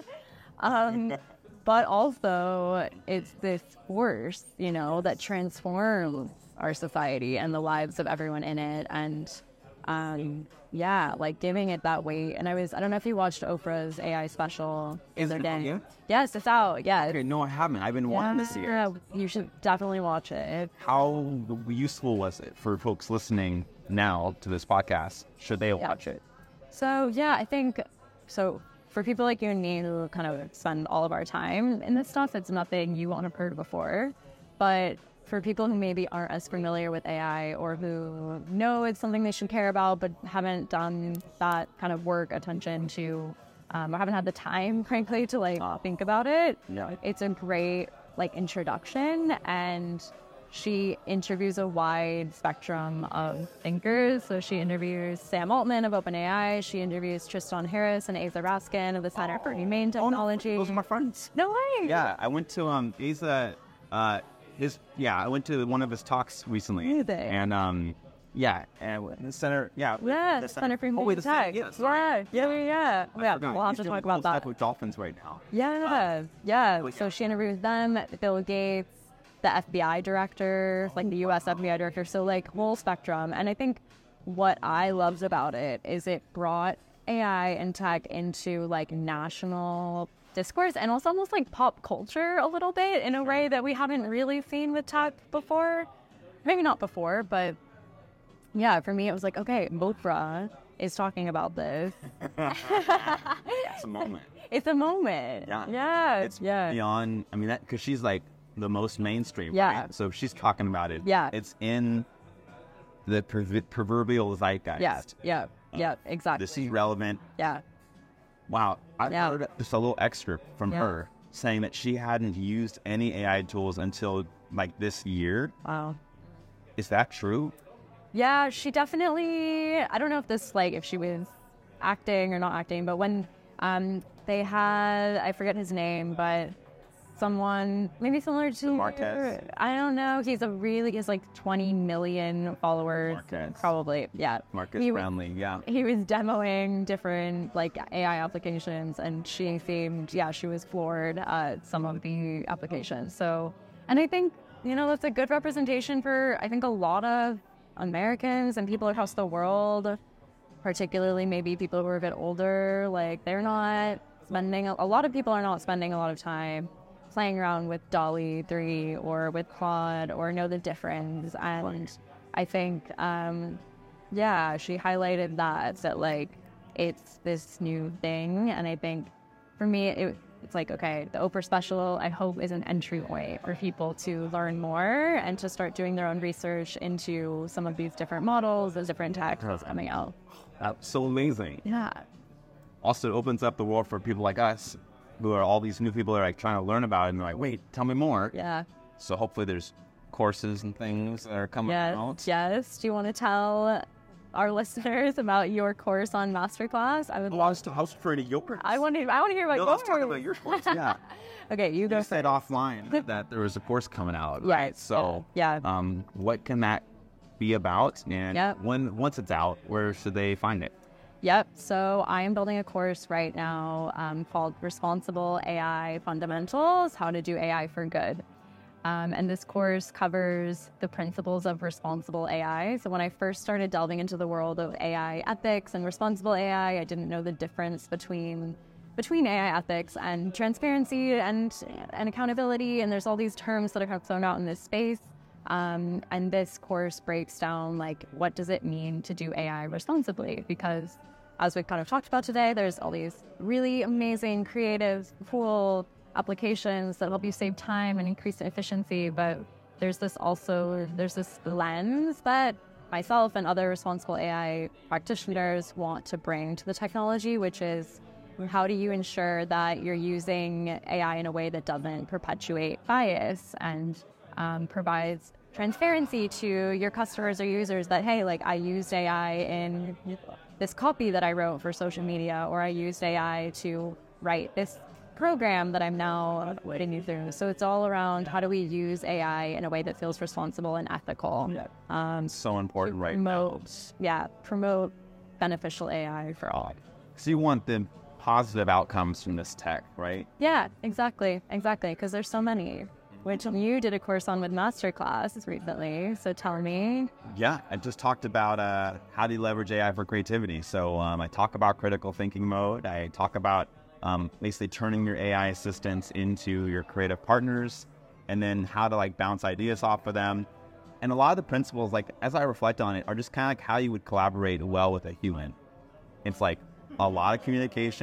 but also it's this force, that transforms our society and the lives of everyone in it. And like giving it that weight. And I don't know if you watched Oprah's AI special the other day. Yeah? Yes, it's out. Yeah. Okay, no, I haven't. I've been wanting to see it. Yeah, you should definitely watch it. How useful was it for folks listening now to this podcast? Should they watch it? So, yeah, I think so. for people like you and me who kind of spend all of our time in this stuff, it's nothing you won't have heard before. But for people who maybe aren't as familiar with AI or who know it's something they should care about but haven't done that kind of work, attention to, or haven't had the time, frankly, to like think about it, it's a great like introduction. And she interviews a wide spectrum of thinkers. So she interviews Sam Altman of OpenAI. She interviews Tristan Harris and Asa Raskin of the Center for Humane Technology. Those are my friends. No way. Yeah, I went to Asa. I went to one of his talks recently. Really? And and the center. Yeah, the Center for Humane Tech. Yeah. We'll have to talk about that. With dolphins right now. Yeah. So she interviews them, Bill Gates, the FBI director, like the U.S. FBI director. So like whole spectrum. And I think what I loved about it is it brought AI and tech into like national discourse and also almost like pop culture a little bit in a way that we haven't really seen with tech before. Maybe not before, but yeah, for me it was like, okay, Oprah is talking about this. It's a moment. It's a moment. Yeah. It's beyond, I mean, that because she's like the most mainstream. Yeah. Right? So if she's talking about it. Yeah. It's in the proverbial zeitgeist. Yeah, exactly. This is relevant. Yeah. Wow. I heard just a little excerpt from her saying that she hadn't used any AI tools until like this year. Wow. Is that true? Yeah, she definitely, I don't know if this, like, if she was acting or not acting, but when they had, I forget his name, but someone, maybe similar to Marquez. I don't know. He has like 20 million followers. Marquez. Probably, yeah. Marcus Brownlee, yeah. He was demoing different like AI applications, and she seemed, she was floored at some of the applications. So, and I think, that's a good representation for, I think, a lot of Americans and people across the world, particularly maybe people who are a bit older. Like, they're not spending, a lot of people are not spending a lot of time playing around with DALL-E 3 or with Claude or know the difference. And I think, she highlighted that like it's this new thing. And I think for me, it's like, okay, the Oprah special, I hope, is an entryway for people to learn more and to start doing their own research into some of these different models, the different tech that's coming out. That's so amazing. Yeah. Also, it opens up the world for people like us, who are all these new people that are like trying to learn about it, and they're like, wait, tell me more. Yeah. So hopefully there's courses and things that are coming out. Yes. Do you want to tell our listeners about your course on Masterclass? I was referring to your course. I want to hear about yours. Let's talk about your course, yeah. Okay, you go. You said offline that there was a course coming out. Right. So, what can that be about? And once it's out, where should they find it? Yep. So I am building a course right now called Responsible AI Fundamentals, How to Do AI for Good. And this course covers the principles of responsible AI. So when I first started delving into the world of AI ethics and responsible AI, I didn't know the difference between AI ethics and transparency and accountability. And there's all these terms that are kind of thrown out in this space. And this course breaks down, like, what does it mean to do AI responsibly? Because as we've kind of talked about today, there's all these really amazing, creative, cool applications that help you save time and increase efficiency. But there's this lens that myself and other responsible AI practitioners want to bring to the technology, which is, how do you ensure that you're using AI in a way that doesn't perpetuate bias and provides transparency to your customers or users that, hey, like, I used AI in this copy that I wrote for social media, or I used AI to write this program that I'm now putting you through. So it's all around, how do we use AI in a way that feels responsible and ethical? So important right now. Promote beneficial AI for all. So you want the positive outcomes from this tech, right? Yeah, exactly, because there's so many, which you did a course on with Masterclass recently. So tell me. Yeah, I just talked about how do you leverage AI for creativity. So I talk about critical thinking mode. I talk about basically turning your AI assistants into your creative partners, and then how to like bounce ideas off of them. And a lot of the principles, like, as I reflect on it, are just kind of like how you would collaborate well with a human. It's like a lot of communication,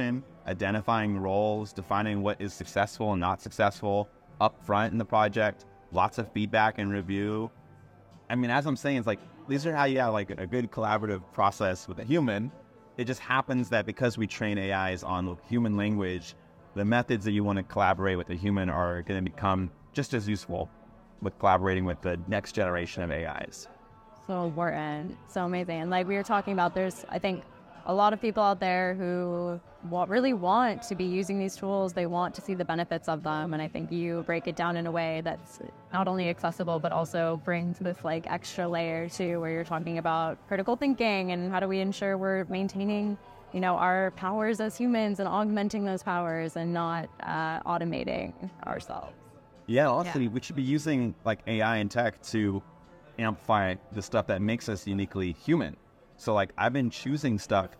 identifying roles, defining what is successful and not successful up front in the project, lots of feedback and review. I mean, as I'm saying, it's like, these are how you have like a good collaborative process with a human. It just happens that because we train AIs on human language, the methods that you want to collaborate with a human are going to become just as useful with collaborating with the next generation of AIs. So important, so amazing. And like we were talking about, there's, I think, a lot of people out there who really want to be using these tools. They want to see the benefits of them. And I think you break it down in a way that's not only accessible, but also brings this like extra layer too, where you're talking about critical thinking and how do we ensure we're maintaining, you know, our powers as humans and augmenting those powers and not automating ourselves. Yeah, honestly, we should be using like AI and tech to amplify the stuff that makes us uniquely human. So like I've been choosing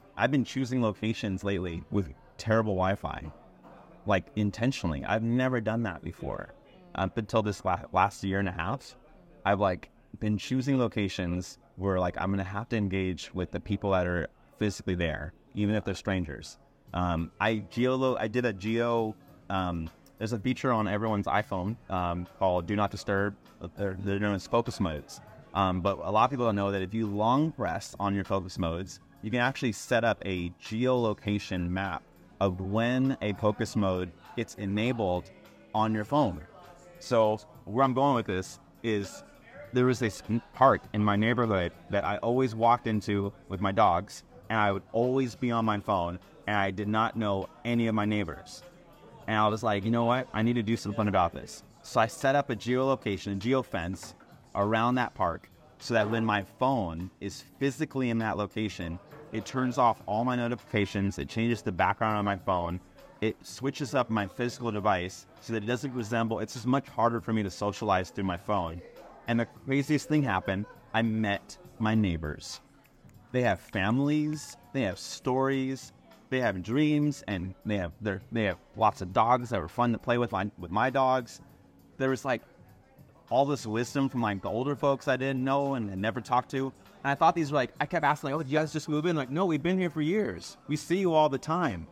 locations lately with terrible Wi-Fi, like intentionally. I've never done that before. Up until this last year and a half, I've like been choosing locations where like I'm gonna have to engage with the people that are physically there, even if they're strangers. I did a geo. There's a feature on everyone's iPhone called Do Not Disturb. They're known as focus modes. But a lot of people don't know that if you long press on your focus modes, you can actually set up a geolocation map of when a focus mode gets enabled on your phone. So where I'm going with this is there was this park in my neighborhood that I always walked into with my dogs, and I would always be on my phone, and I did not know any of my neighbors. And I was like, you know what? I need to do something about this. So I set up a geolocation, a geofence around that park so that when my phone is physically in that location, it turns off all my notifications, it changes the background on my phone, it switches up my physical device so that it doesn't resemble, it's just much harder for me to socialize through my phone. And the craziest thing happened, I met my neighbors. They have families, they have stories, they have dreams, and they have lots of dogs that were fun to play with my dogs. There was like all this wisdom from like the older folks I didn't know and had never talked to. And I thought these were like, I kept asking like, oh, did you guys just move in? Like, no, we've been here for years. We see you all the time.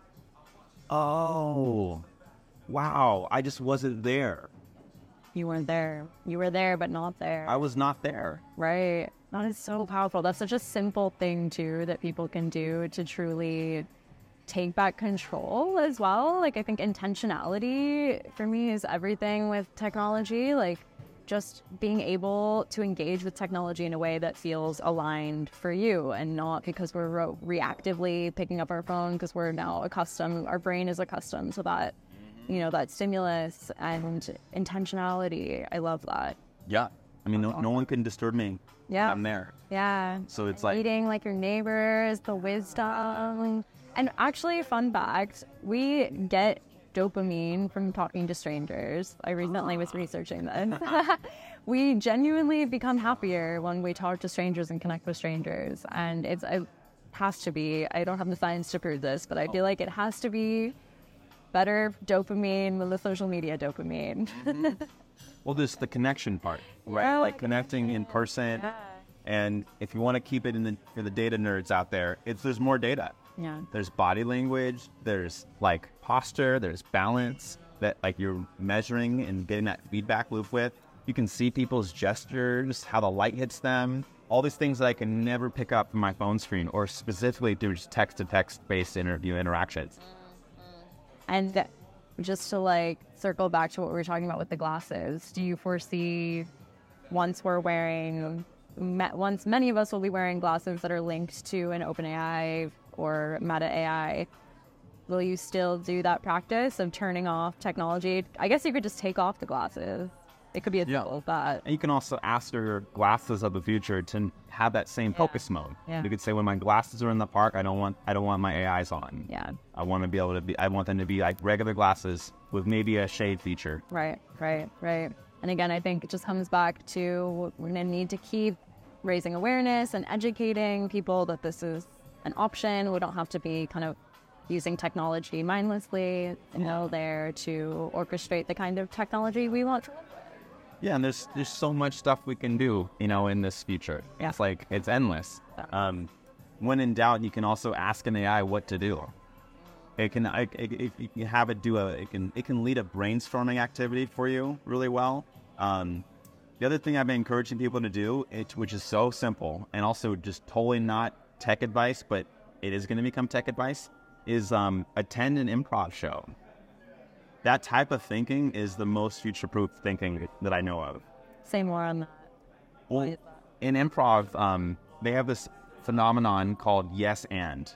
Oh, wow. I just wasn't there. You weren't there. You were there, but not there. I was not there. Right. That is so powerful. That's such a simple thing too that people can do to truly take back control as well. Like I think intentionality for me is everything with technology. Like just being able to engage with technology in a way that feels aligned for you and not because we're reactively picking up our phone because we're now accustomed, our brain is accustomed to that, you know, that stimulus and intentionality. I love that. Yeah. I mean, no one can disturb me. Yeah. I'm there. Yeah. So it's like eating like your neighbors, the wisdom. And actually, fun fact, we get dopamine from talking to strangers. I recently was researching this. We genuinely become happier when we talk to strangers and connect with strangers. And it has to be, I don't have the science to prove this, but I feel like it has to be better dopamine than the social media dopamine. Well, there's the connection part, right? Yeah. Like connecting in person. Yeah. And if you want to keep it for the data nerds out there, there's more data. Yeah. There's body language, there's like posture, there's balance that like you're measuring and getting that feedback loop with. You can see people's gestures, how the light hits them, all these things that I can never pick up from my phone screen or specifically through text-to-text based interview interactions. And just to like circle back to what we were talking about with the glasses, do you foresee once many of us will be wearing glasses that are linked to an OpenAI or Meta AI, will you still do that practice of turning off technology? I guess you could just take off the glasses. It could be a tool of that. And you can also ask your glasses of the future to have that same focus mode. Yeah. You could say, when my glasses are in the park, I don't want my AIs on. Yeah. I want them to be like regular glasses with maybe a shade feature. Right. And again, I think it just comes back to we're going to need to keep raising awareness and educating people that this is an option. We don't have to be kind of using technology mindlessly, there to orchestrate the kind of technology we want. Yeah, and there's so much stuff we can do, in this future. Yeah. It's like, it's endless. When in doubt, you can also ask an AI what to do. It can have it do it can lead a brainstorming activity for you really well. The other thing I've been encouraging people to do, which is so simple and also just totally not tech advice, but it is going to become tech advice, is attend an improv show. That type of thinking is the most future-proof thinking that I know of. Say more on that. Well, in improv, they have this phenomenon called yes and.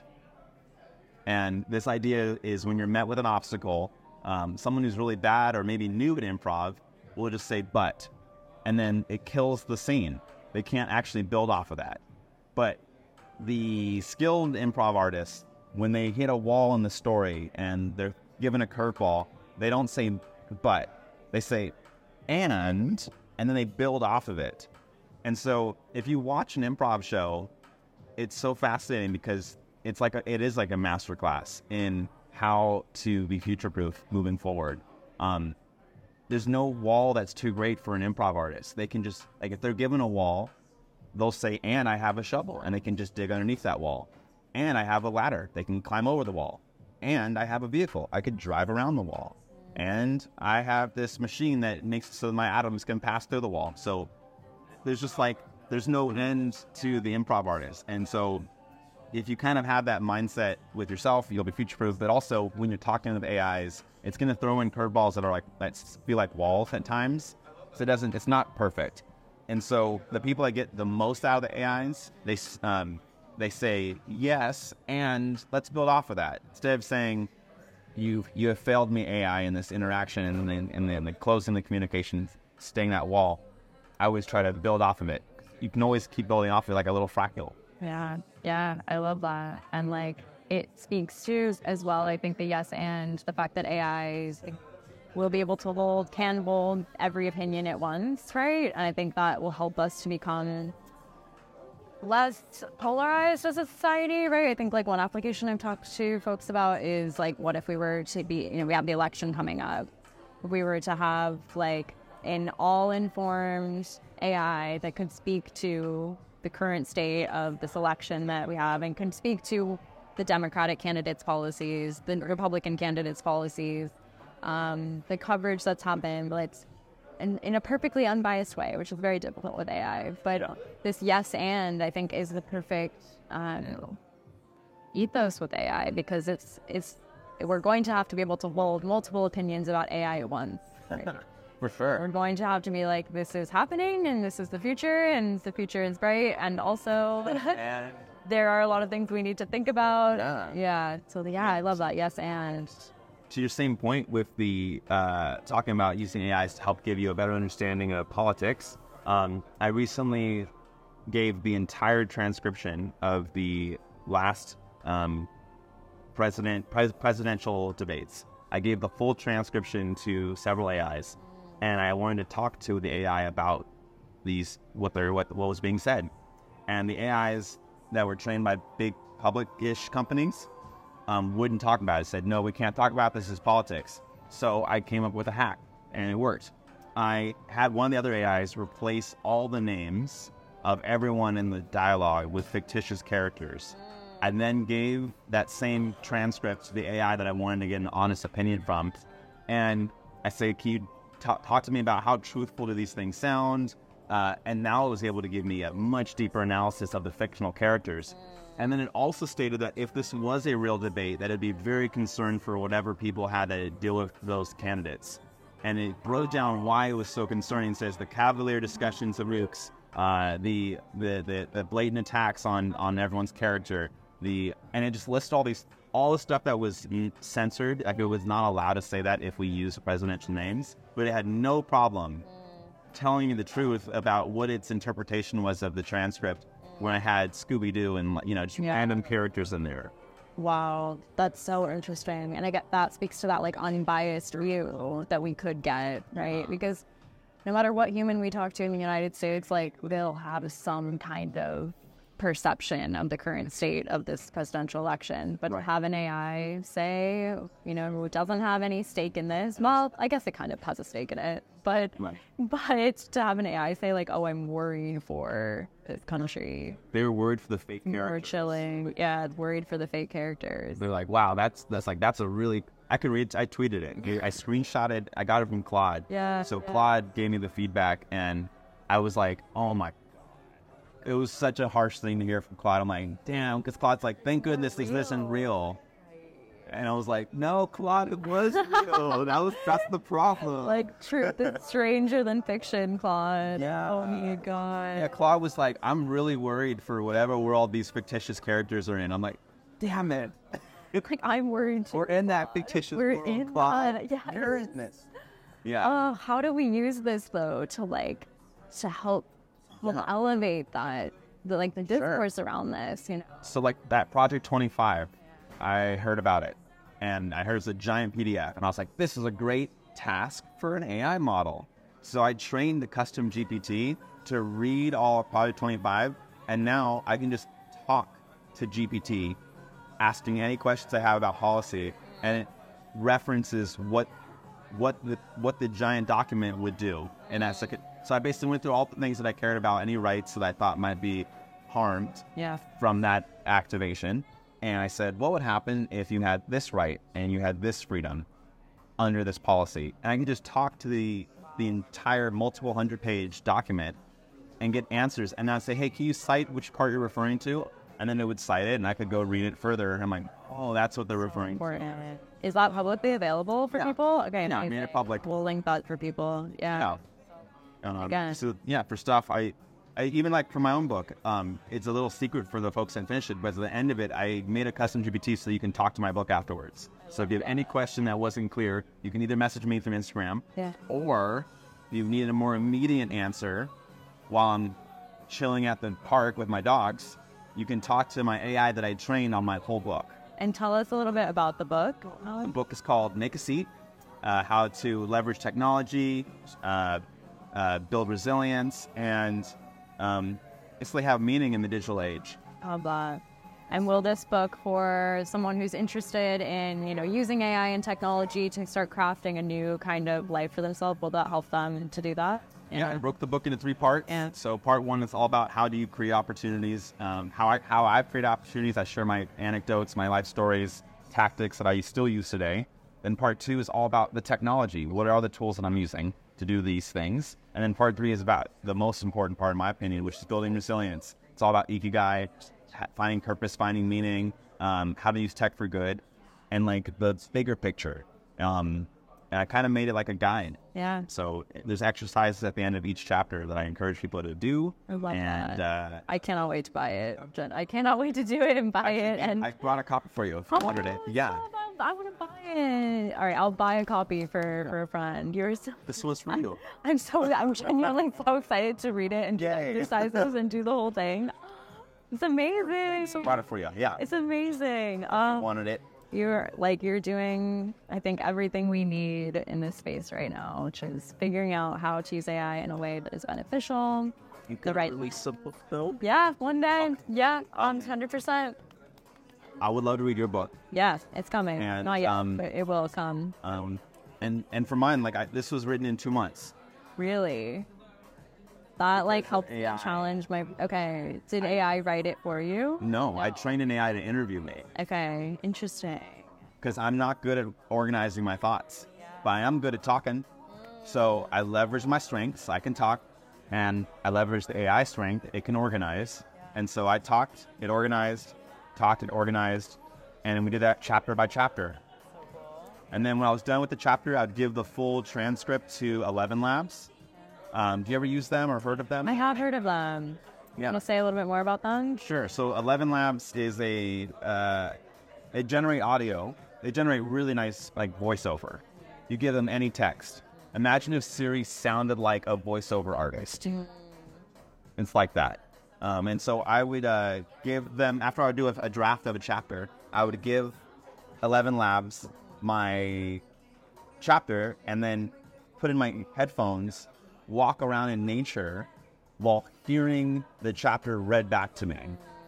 And this idea is when you're met with an obstacle, someone who's really bad or maybe new at improv will just say but. And then it kills the scene. They can't actually build off of that. But the skilled improv artists, when they hit a wall in the story and they're given a curveball, they don't say but. They say and then they build off of it. And so if you watch an improv show, it's so fascinating because it is like a masterclass in how to be future-proof moving forward. There's no wall that's too great for an improv artist. They can just, like, if they're given a wall, they'll say, and I have a shovel, and they can just dig underneath that wall. And I have a ladder. They can climb over the wall. And I have a vehicle. I could drive around the wall. And I have this machine that makes it so that my atoms can pass through the wall. So there's no end to the improv artist. And so if you kind of have that mindset with yourself, you'll be future-proof. But also, when you're talking with AIs, it's going to throw in curveballs that feel like walls at times. So it's not perfect. And so the people that get the most out of the AIs, they say yes, and let's build off of that. Instead of saying you have failed me, AI, in this interaction, and then closing the communication, staying that wall, I always try to build off of it. You can always keep building off of it like a little fractal. Yeah, I love that. And like, it speaks to as well, I think, the yes and the fact that AIs will be able to can hold every opinion at once, right? And I think that will help us to become less polarized as a society, right? I think like one application I've talked to folks about is like, what if we were to be, we have the election coming up. If we were to have like an all-informed AI that could speak to the current state of this election that we have and can speak to the Democratic candidates' policies, the Republican candidates' policies, the coverage that's happened, but it's in a perfectly unbiased way, which is very difficult with AI. But this yes and, I think, is the perfect ethos with AI, because we're going to have to be able to hold multiple opinions about AI at once. Right? For sure. We're going to have to be like, this is happening, and this is the future, and the future is bright, and also there are a lot of things we need to think about. Yeah. So I love that. Yes, and to your same point with the talking about using AIs to help give you a better understanding of politics, I recently gave the entire transcription of the last presidential debates. I gave the full transcription to several AIs, and I wanted to talk to the AI about what was being said. And the AIs that were trained by big public-ish companies wouldn't talk about it. Said, no, we can't talk about this as politics. So I came up with a hack, and it worked. I had one of the other AIs replace all the names of everyone in the dialogue with fictitious characters. I then gave that same transcript to the AI that I wanted to get an honest opinion from. And I say, can you talk to me about how truthful do these things sound? And now it was able to give me a much deeper analysis of the fictional characters. And then it also stated that if this was a real debate, that it'd be very concerned for whatever people had to deal with those candidates. And it broke down why it was so concerning. It says the cavalier discussions of Rooks, the blatant attacks on everyone's character, and it just lists all the stuff that was censored. Like, it was not allowed to say that if we use presidential names, but it had no problem telling me the truth about what its interpretation was of the transcript when I had Scooby-Doo and just random characters in there. Wow, that's so interesting. And I get that speaks to that like unbiased view that we could get, right? Because no matter what human we talk to in the United States, like, they'll have some kind of perception of the current state of this presidential election. But to have an AI say, you know, it doesn't have any stake in this. Well, I guess it kind of has a stake in it. But to have an AI say like, oh, I'm worried for this country. They were worried for the fake Or characters. chilling. Yeah, worried for the fake characters. They're like, wow, that's a really, I tweeted it. I screenshotted, I got it from Claude. Yeah. So Claude gave me the feedback and I was like, oh my, it was such a harsh thing to hear from Claude. I'm like, damn, because Claude's like, thank goodness this isn't real. And I was like, no, Claude, it was real. That's the problem. Like, truth is stranger than fiction, Claude. Yeah. Oh my God. Yeah, Claude was like, I'm really worried for whatever world these fictitious characters are in. I'm like, damn it. Like, I'm worried too. We're in that fictitious We're world, in Claude. that. Yeah. You're in this. Yeah. Oh, how do we use this though to help elevate the discourse around this, you know? So like that Project 25, I heard about it and I heard it's a giant PDF and I was like, this is a great task for an AI model. So I trained the custom GPT to read all of Project 25 and now I can just talk to GPT asking any questions I have about policy and it references what the giant document would do. And that's like so I basically went through all the things that I cared about, any rights that I thought might be harmed from that activation. And I said, what would happen if you had this right and you had this freedom under this policy? And I can just talk to the entire multiple 100-page document and get answers. And I'd say, hey, can you cite which part you're referring to? And then it would cite it and I could go read it further. And I'm like, oh, that's what they're referring to. Is that publicly available for people? Okay. Yeah, I made it public. We'll link that for people. Yeah. Again. So yeah, for stuff I even like for my own book, it's a little secret for the folks that finish it, but at the end of it, I made a custom GPT so you can talk to my book afterwards. So if you have any question that wasn't clear, you can either message me through Instagram, or if you need a more immediate answer while I'm chilling at the park with my dogs, you can talk to my AI that I trained on my whole book. And tell us a little bit about the book. The book is called Make a Seat, How to Leverage Technology, Build Resilience, and basically have meaning in the digital age. Love that. And will this book, for someone who's interested in, you know, using AI and technology to start crafting a new kind of life for themselves, will that help them to do that? Yeah, I broke the book into 3 parts. So part 1 is all about how do you create opportunities, how I create opportunities. I share my anecdotes, my life stories, tactics that I still use today. Then part 2 is all about the technology. What are all the tools that I'm using to do these things? And then part 3 is about the most important part, in my opinion, which is building resilience. It's all about ikigai, finding purpose, finding meaning, how to use tech for good, and like the bigger picture. And I kind of made it like a guide. Yeah. So there's exercises at the end of each chapter that I encourage people to do. I love that. I cannot wait to buy it, Jen. I cannot wait to do it and buy it. And I brought a copy for you if you wanted it. Yeah. I want to buy it. All right, I'll buy a copy for a friend. This was for you. I'm genuinely so excited to read it and do exercises and do the whole thing. It's amazing. Brought it for you. Yeah. It's amazing. Wanted it. You're doing, I think, everything we need in this space right now, which is figuring out how to use AI in a way that is beneficial. The right really simple film. Yeah, one day. Yeah, 100%. I would love to read your book. Yeah, it's coming. And, not yet, but it will come. And for mine, this was written in 2 months. Really? That helped AI. challenge my. Okay, did AI write it for you? No, I trained an AI to interview me. Okay, interesting. Because I'm not good at organizing my thoughts, but I am good at talking. So I leverage my strengths. I can talk, and I leverage the AI strength. It can organize, and so I talked. It organized. Talked. It organized, and we did that chapter by chapter. And then when I was done with the chapter, I'd give the full transcript to 11 Labs. Do you ever use them or heard of them? I have heard of them. Yeah. Want to say a little bit more about them? Sure. So 11 Labs is they generate audio. They generate really nice voiceover. You give them any text. Imagine if Siri sounded like a voiceover artist. It's like that. And so I would give them, after I would do a draft of a chapter, I would give 11 Labs my chapter and then put in my headphones, walk around in nature while hearing the chapter read back to me.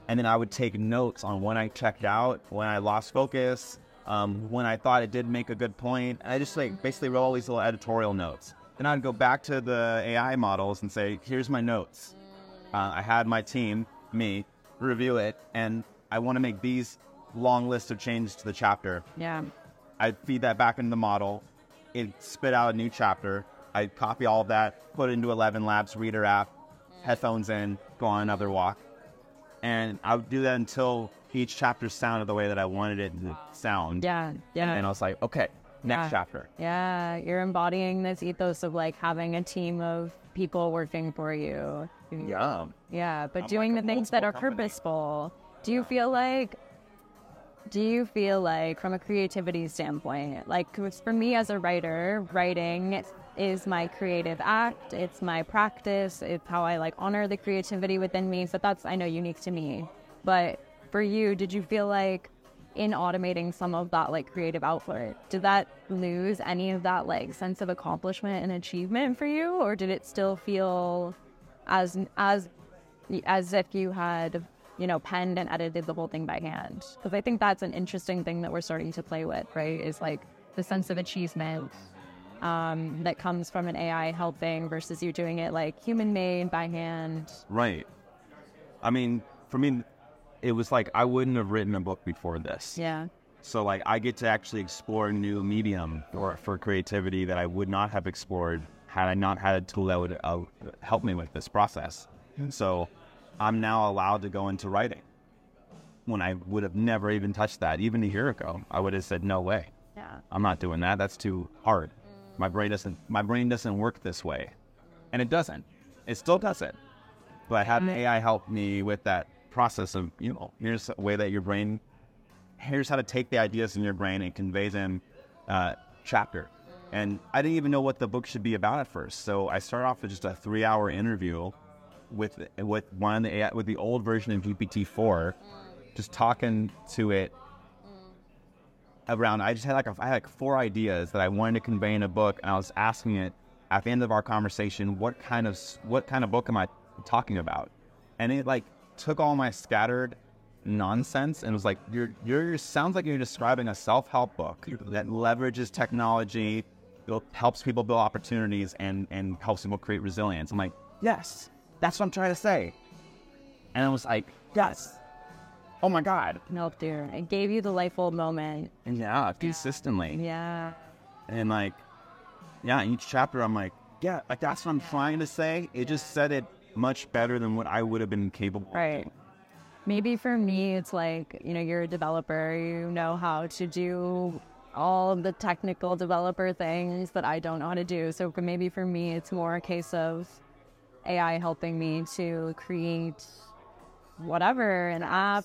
And then I would take notes on when I checked out, when I lost focus, when I thought it did make a good point. And I just like basically wrote all these little editorial notes. Then I'd go back to the AI models and say, here's my notes. I had my team, me, review it, and I want to make these long lists of changes to the chapter. Yeah. I'd feed that back into the model. It'd spit out a new chapter. I'd copy all of that, put it into 11 Labs reader app, headphones in, go on another walk. And I would do that until each chapter sounded the way that I wanted it to sound. Yeah. Yeah. And I was like, okay, next chapter. Yeah. You're embodying this ethos of like having a team of people working for you. Yeah. Yeah. But I'm doing like the a things that are multiple company. purposeful. Do you feel like from a creativity standpoint, like 'cause for me as a writer, writing is my creative act, it's my practice, it's how I like honor the creativity within me. So that's, I know, unique to me. But for you, did you feel like in automating some of that like creative output, did that lose any of that like sense of accomplishment and achievement for you? Or did it still feel as if you had, penned and edited the whole thing by hand? Because I think that's an interesting thing that we're starting to play with, right? Is like the sense of achievement that comes from an AI helping versus you doing it like human made by hand. Right. I mean, for me, it was like I wouldn't have written a book before this. Yeah. So like I get to actually explore a new medium for creativity that I would not have explored had I not had a tool that would help me with this process. So I'm now allowed to go into writing when I would have never even touched that. Even a year ago, I would have said, no way. Yeah. I'm not doing that. That's too hard. My brain doesn't work this way. And it doesn't. It still doesn't. But having AI help me with that process of, here's a way that here's how to take the ideas in your brain and convey them chapter. And I didn't even know what the book should be about at first. So I started off with just a 3-hour interview with the old version of GPT-4, just talking to it around. I had 4 ideas that I wanted to convey in a book, and I was asking it at the end of our conversation, what kind of book am I talking about? And it like took all my scattered nonsense and was like, you're sounds like you're describing a self-help book that leverages technology, helps people build opportunities, and helps people create resilience. I'm like, yes, that's what I'm trying to say. And I was like, yes. Oh my God. Nope, dear. It gave you the light bulb moment. And yeah, consistently. Yeah. And like, yeah, each chapter I'm like, yeah, like that's what I'm trying to say. It just said it much better than what I would have been capable of. Right. Maybe for me, it's like, you're a developer, you know how to do all of the technical developer things that I don't know how to do. So maybe for me, it's more a case of AI helping me to create whatever, an app,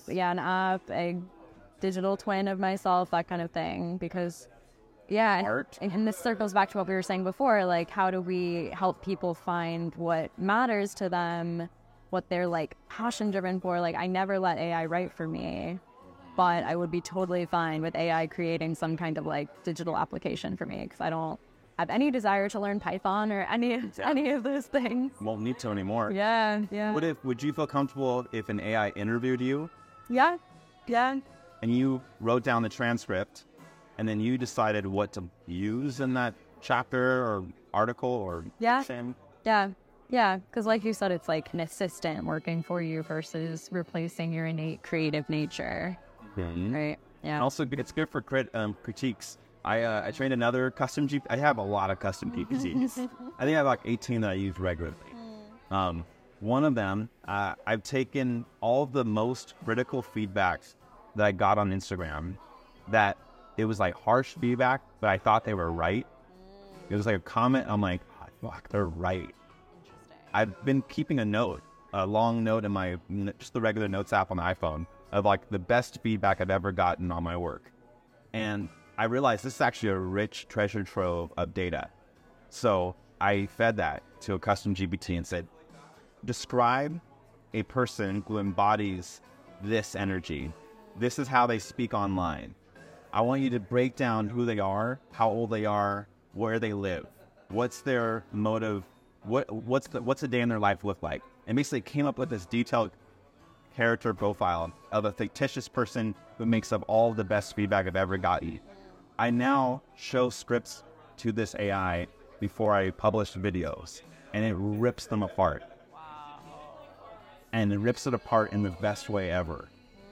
a digital twin of myself, that kind of thing. Because, Art. and this circles back to what we were saying before, like how do we help people find what matters to them, what they're like passion driven for? Like I never let AI write for me, but I would be totally fine with AI creating some kind of like digital application for me, because I don't have any desire to learn Python or any of those things. Won't need to anymore. Yeah. Would you feel comfortable if an AI interviewed you Yeah. and you wrote down the transcript and then you decided what to use in that chapter or article or fiction? Yeah, because like you said, it's like an assistant working for you versus replacing your innate creative nature. Mm-hmm. Right. Yeah. And also, it's good for critiques. I trained another custom GPT. I have a lot of custom GPTs. I think I have like 18 that I use regularly. One of them, I've taken all the most critical feedbacks that I got on Instagram, that it was like harsh feedback, but I thought they were right. It was like a comment. I'm like, oh, fuck, they're right. I've been keeping a long note in my, just the regular notes app on the iPhone, of like the best feedback I've ever gotten on my work. And I realized this is actually a rich treasure trove of data. So I fed that to a custom GPT and said, describe a person who embodies this energy. This is how they speak online. I want you to break down who they are, how old they are, where they live, what's their motive, what's a day in their life look like. And basically came up with this detailed character profile of a fictitious person who makes up all the best feedback I've ever gotten. I now show scripts to this AI before I publish videos, and it rips them apart. And it rips it apart in the best way ever.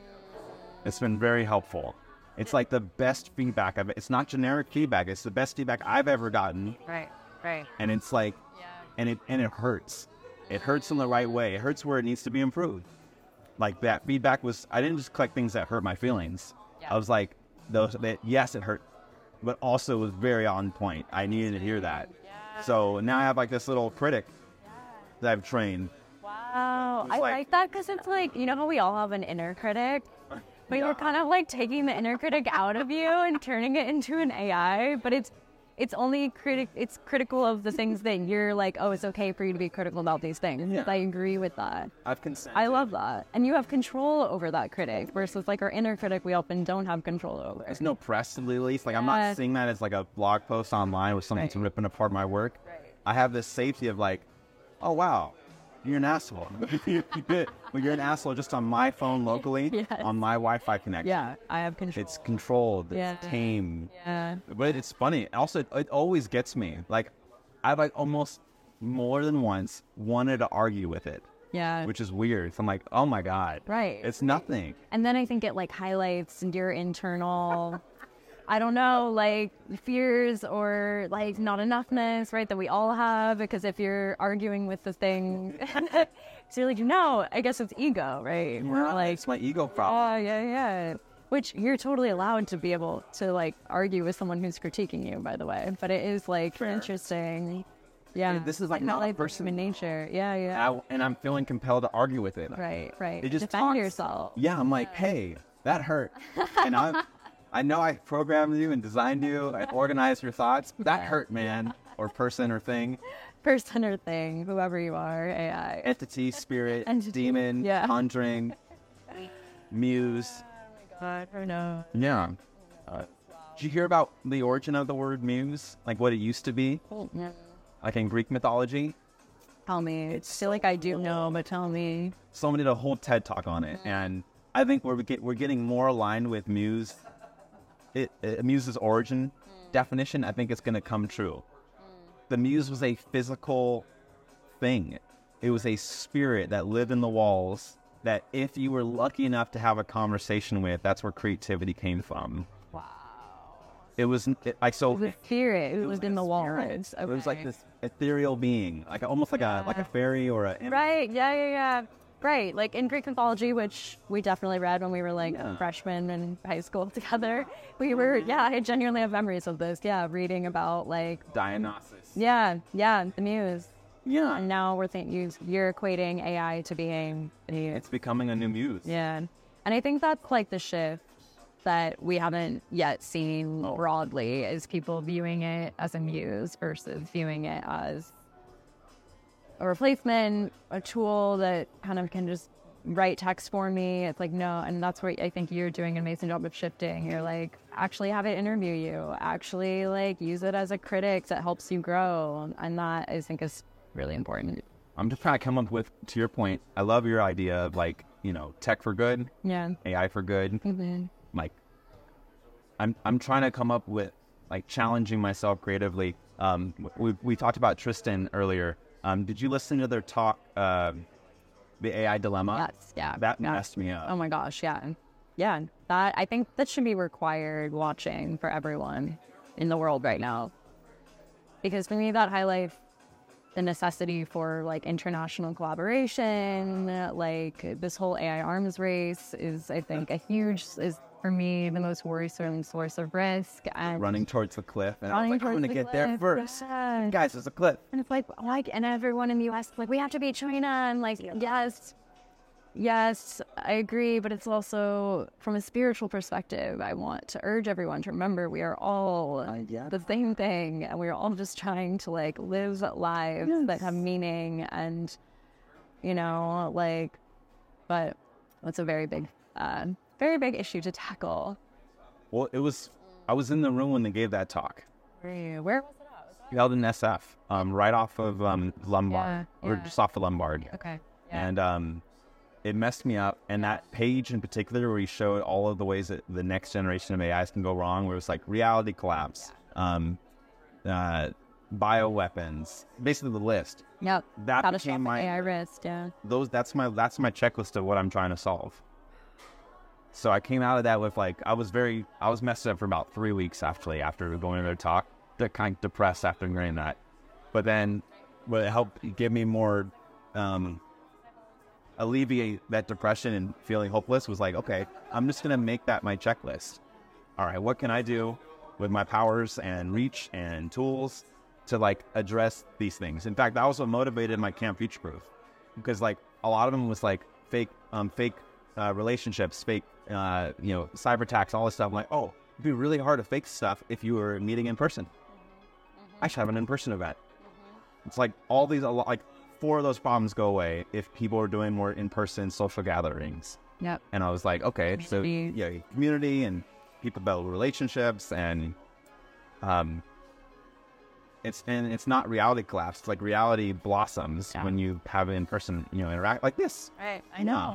It's been very helpful. It's like the best feedback it's not generic feedback, it's the best feedback I've ever gotten. Right. And it's like, and it hurts. It hurts in the right way. It hurts where it needs to be improved. Like that feedback was, I didn't just collect things that hurt my feelings. I was like, yes, it hurt, but also was very on point. I needed to hear that. So now I have like this little critic that I've trained. Wow. I like that because it's like, you know how we all have an inner critic? But you're kind of like taking the inner critic out of you and turning it into an AI, but it's only critical of the things that you're like, oh, it's okay for you to be critical about these things. Yeah. I agree with that. I love that. And you have control over that critic versus like our inner critic we often don't have control over. There's no press release. Like I'm not seeing that as like a blog post online with someone's ripping apart my work. I have this safety of like, oh wow, you're an asshole. Well, you're an asshole just on my phone locally, on my Wi-Fi connection. Yeah, I have control. It's controlled. It's tame. Yeah. But it's funny. Also, it always gets me. Like, I've like almost more than once wanted to argue with it. Yeah. Which is weird. So I'm like, oh my God. Right. It's nothing. And then I think it like highlights your internal... I don't know, like fears or like not enoughness, right, that we all have, because if you're arguing with the thing, so you're like, no, I guess it's ego, right? Yeah, like, it's my ego problem. Yeah. Which you're totally allowed to be able to like argue with someone who's critiquing you, by the way. But it is like interesting. Yeah. This is like not human nature. Yeah. And I'm feeling compelled to argue with it. Right. It just defend yourself. Yeah, I'm like, hey, that hurt. And I know I programmed you and designed you. I organized your thoughts. That hurt, man. Or person or thing. Person or thing, whoever you are, AI. Entity, spirit, demon, conjuring, muse. Oh my God, who knows? Yeah. Did you hear about the origin of the word muse? Like what it used to be? Yeah. Like in Greek mythology? Tell me. I feel like I do know, but tell me. Someone did a whole TED talk on it. And I think we're getting more aligned with muse. Muse's origin definition, I think it's going to come true. The muse was a physical thing. It was a spirit that lived in the walls that if you were lucky enough to have a conversation with, that's where creativity came from. Wow. It was like so. It was a spirit. It was in the walls. Okay. It was like this ethereal being, like almost like a fairy or a. Right. Yeah. Right, like in Greek mythology, which we definitely read when we were like freshmen in high school together. We were, I genuinely have memories of this. Yeah, reading about like Dionysus. Yeah, the muse. Yeah. And now you're equating AI to being it's becoming a new muse. Yeah. And I think that's like the shift that we haven't yet seen broadly, is people viewing it as a muse versus viewing it as a replacement, a tool that kind of can just write text for me. It's like, no, and that's where I think you're doing an amazing job of shifting. You're like, actually have it interview you, actually like use it as a critic that helps you grow. And that I think is really important. I'm just trying to come up with, to your point, I love your idea of like, tech for good, AI for good. Mm-hmm. Like, I'm trying to come up with like challenging myself creatively. We talked about Tristan earlier. Did you listen to their talk, The AI Dilemma? Yes, yeah. That messed me up. Oh my gosh, yeah. Yeah, I think that should be required watching for everyone in the world right now. Because for me, that highlights the necessity for like international collaboration. Like this whole AI arms race is, I think, is for me the most worrisome source of risk. And running towards the cliff, and I'm going to get there first. Yeah. Guys, there's a cliff. And it's like, and everyone in the U.S. like, we have to beat China. And like, yes, I agree. But it's also from a spiritual perspective. I want to urge everyone to remember we are all the same thing, and we're all just trying to like live lives that have meaning, and but it's a very big issue to tackle. Well, I was in the room when they gave that talk. Where was it at? Held in SF, right off of Lombard, or just off of Lombard. Okay. Yeah. And it messed me up. And that page in particular, where he showed all of the ways that the next generation of AIs can go wrong, where it was like reality collapse, bioweapons, basically the list. Yep. That Catastrophic became my AI risk. Yeah. that's my checklist of what I'm trying to solve. So I came out of that with like I was messed up for about 3 weeks after going to their talk. They're kind of depressed after hearing that, but then what helped give me more alleviate that depression and feeling hopeless was like, okay, I'm just gonna make that my checklist. All right, what can I do with my powers and reach and tools to like address these things? In fact, that was what motivated my Camp Future Proof, because like a lot of them was like fake relationships, fake cyber attacks, all this stuff. I'm like, oh, it'd be really hard to fake stuff if you were meeting in person. I should have an in-person event. It's like all these, like 4 of those problems go away if people are doing more in-person social gatherings. Yep. And I was like, okay, Community. so yeah, community and people build relationships, and it's not reality collapse. It's like reality blossoms when you have an in-person, interact like this. Right. I know.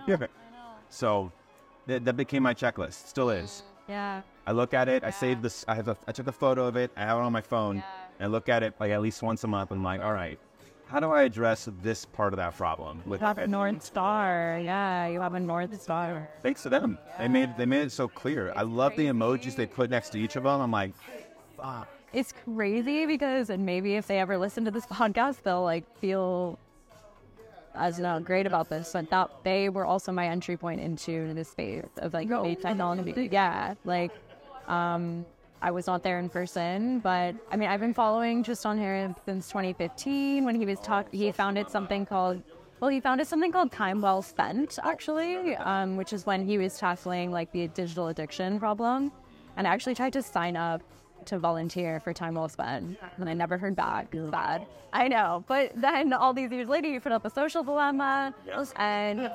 So that became my checklist. Still is. Yeah. I look at it. I saved this. I took a photo of it. I have it on my phone. And I look at it like at least once a month. I'm like, all right, how do I address this part of that problem? You have a North Star. Yeah, you have a North Star. Thanks to them. They made it so clear. I love the emojis they put next to each of them. I'm like, fuck. It's crazy because, and maybe if they ever listen to this podcast, they'll like feel as great about this. But that they were also my entry point into this space of like technology. Yeah, like I was not there in person, but I mean I've been following just on here since 2015 when he was he founded something called Time Well Spent, actually, which is when he was tackling like the digital addiction problem, and I actually tried to sign up to volunteer for Time Well Spent, and I never heard back. It was bad. I know, but then all these years later, you put up a social dilemma, and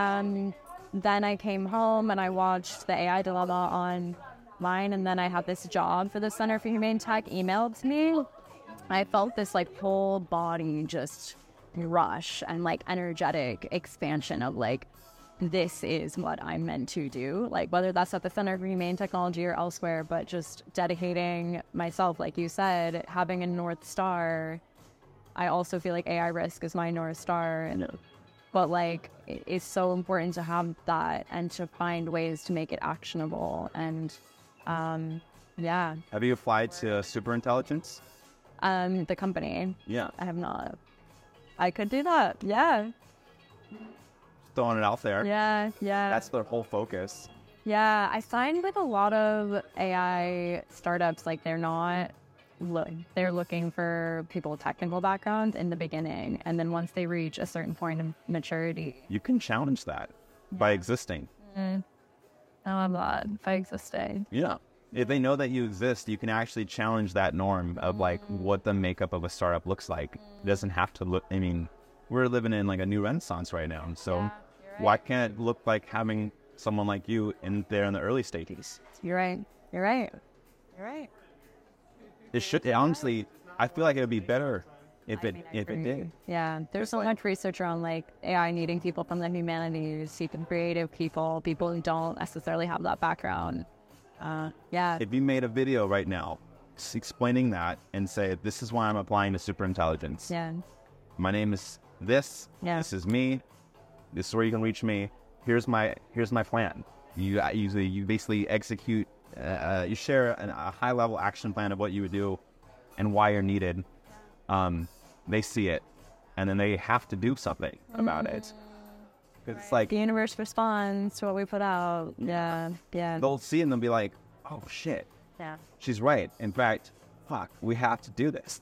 then I came home and I watched the AI dilemma online, and then I had this job for the Center for Humane Tech emailed to me. I felt this like whole body just rush and like energetic expansion of like, this is what I'm meant to do, like whether that's at the Center for Humane Technology or elsewhere, but just dedicating myself, like you said, having a North Star. I also feel like AI risk is my North Star, but like it's so important to have that and to find ways to make it actionable. And yeah. Have you applied to Superintelligence? The company. Yeah. I have not. I could do that. Yeah. Throwing it out there. Yeah. That's their whole focus. Yeah, I find with a lot of AI startups, like they're looking for people with technical backgrounds in the beginning, and then once they reach a certain point of maturity, you can challenge that by existing. No, I'm not by existing. Yeah, if they know that you exist, you can actually challenge that norm of like what the makeup of a startup looks like. It doesn't have to look. I mean, we're living in like a new renaissance right now, so why can't it look like having someone like you in there in the early stages? You're right. It should honestly. I feel like it would be better if it did. Yeah, there's so much research around like AI needing people from the humanities, seeking creative people who don't necessarily have that background. Yeah. If you made a video right now explaining that and say, this is why I'm applying to Superintelligence. Yeah. My name is this. Yeah. This is me. This is where you can reach me. Here's my plan. You basically execute. You share a high level action plan of what you would do and why you're needed. They see it, and then they have to do something about it. Because it's like the universe responds to what we put out. Yeah. They'll see it and they'll be like, "Oh shit, yeah, she's right. In fact, fuck, we have to do this.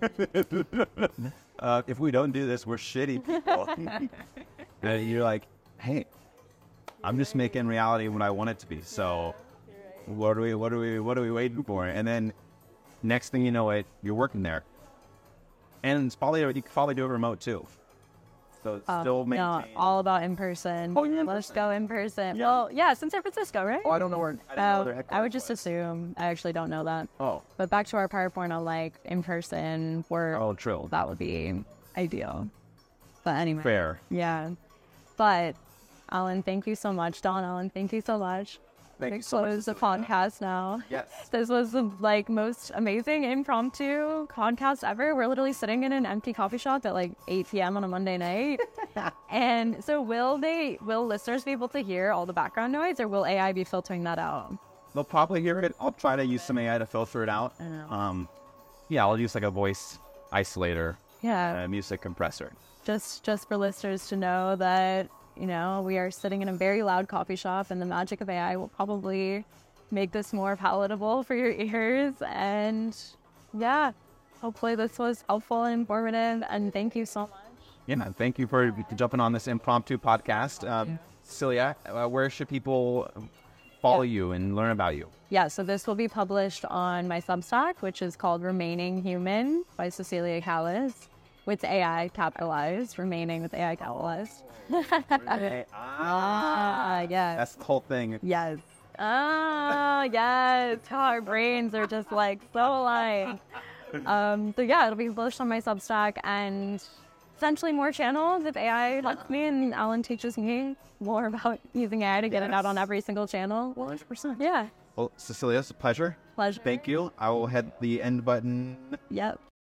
If we don't do this, we're shitty people." And you're like, "Hey, I'm just making reality what I want it to be. So, what are we waiting for?" And then next thing you know, you're working there, and it's probably you can probably do it remote too. So still maintain. No, all about in person. Oh, yeah, let's go in person. Yeah. Well, yeah, it's in San Francisco, right? Oh, I don't know where. I would just assume. I actually don't know that. Oh, but back to our PowerPoint on like in person work. Oh, true. That would be ideal. But anyway. Fair. Yeah. But Alan, thank you so much. Don, Alan, thank you so much. Thank you so much. Close the podcast now. Yes. This was the most amazing impromptu podcast ever. We're literally sitting in an empty coffee shop at 8 p.m. on a Monday night. And so will listeners be able to hear all the background noise, or will AI be filtering that out? They'll probably hear it. I'll try to use some AI to filter it out. I know. Yeah, I'll use a voice isolator, Yeah. music compressor. Just for listeners to know that, we are sitting in a very loud coffee shop, and the magic of AI will probably make this more palatable for your ears. And yeah, hopefully this was helpful and informative, and thank you so much. Yeah, thank you for jumping on this impromptu podcast. Cecilia, where should people follow you and learn about you? Yeah, so this will be published on my Substack, which is called Remaining Human by Cecilia Callis, with AI capitalized, remaining with AI capitalized. Yes. That's the whole thing. Yes. Oh, yes. Our brains are just so aligned. So yeah, it'll be published on my Substack, and essentially more channels if AI lets me, and Alan teaches me more about using AI to get it out on every single channel. 100%. Yeah. Well, Cecilia, it's a pleasure. Pleasure. Thank you. I will hit the end button Yep.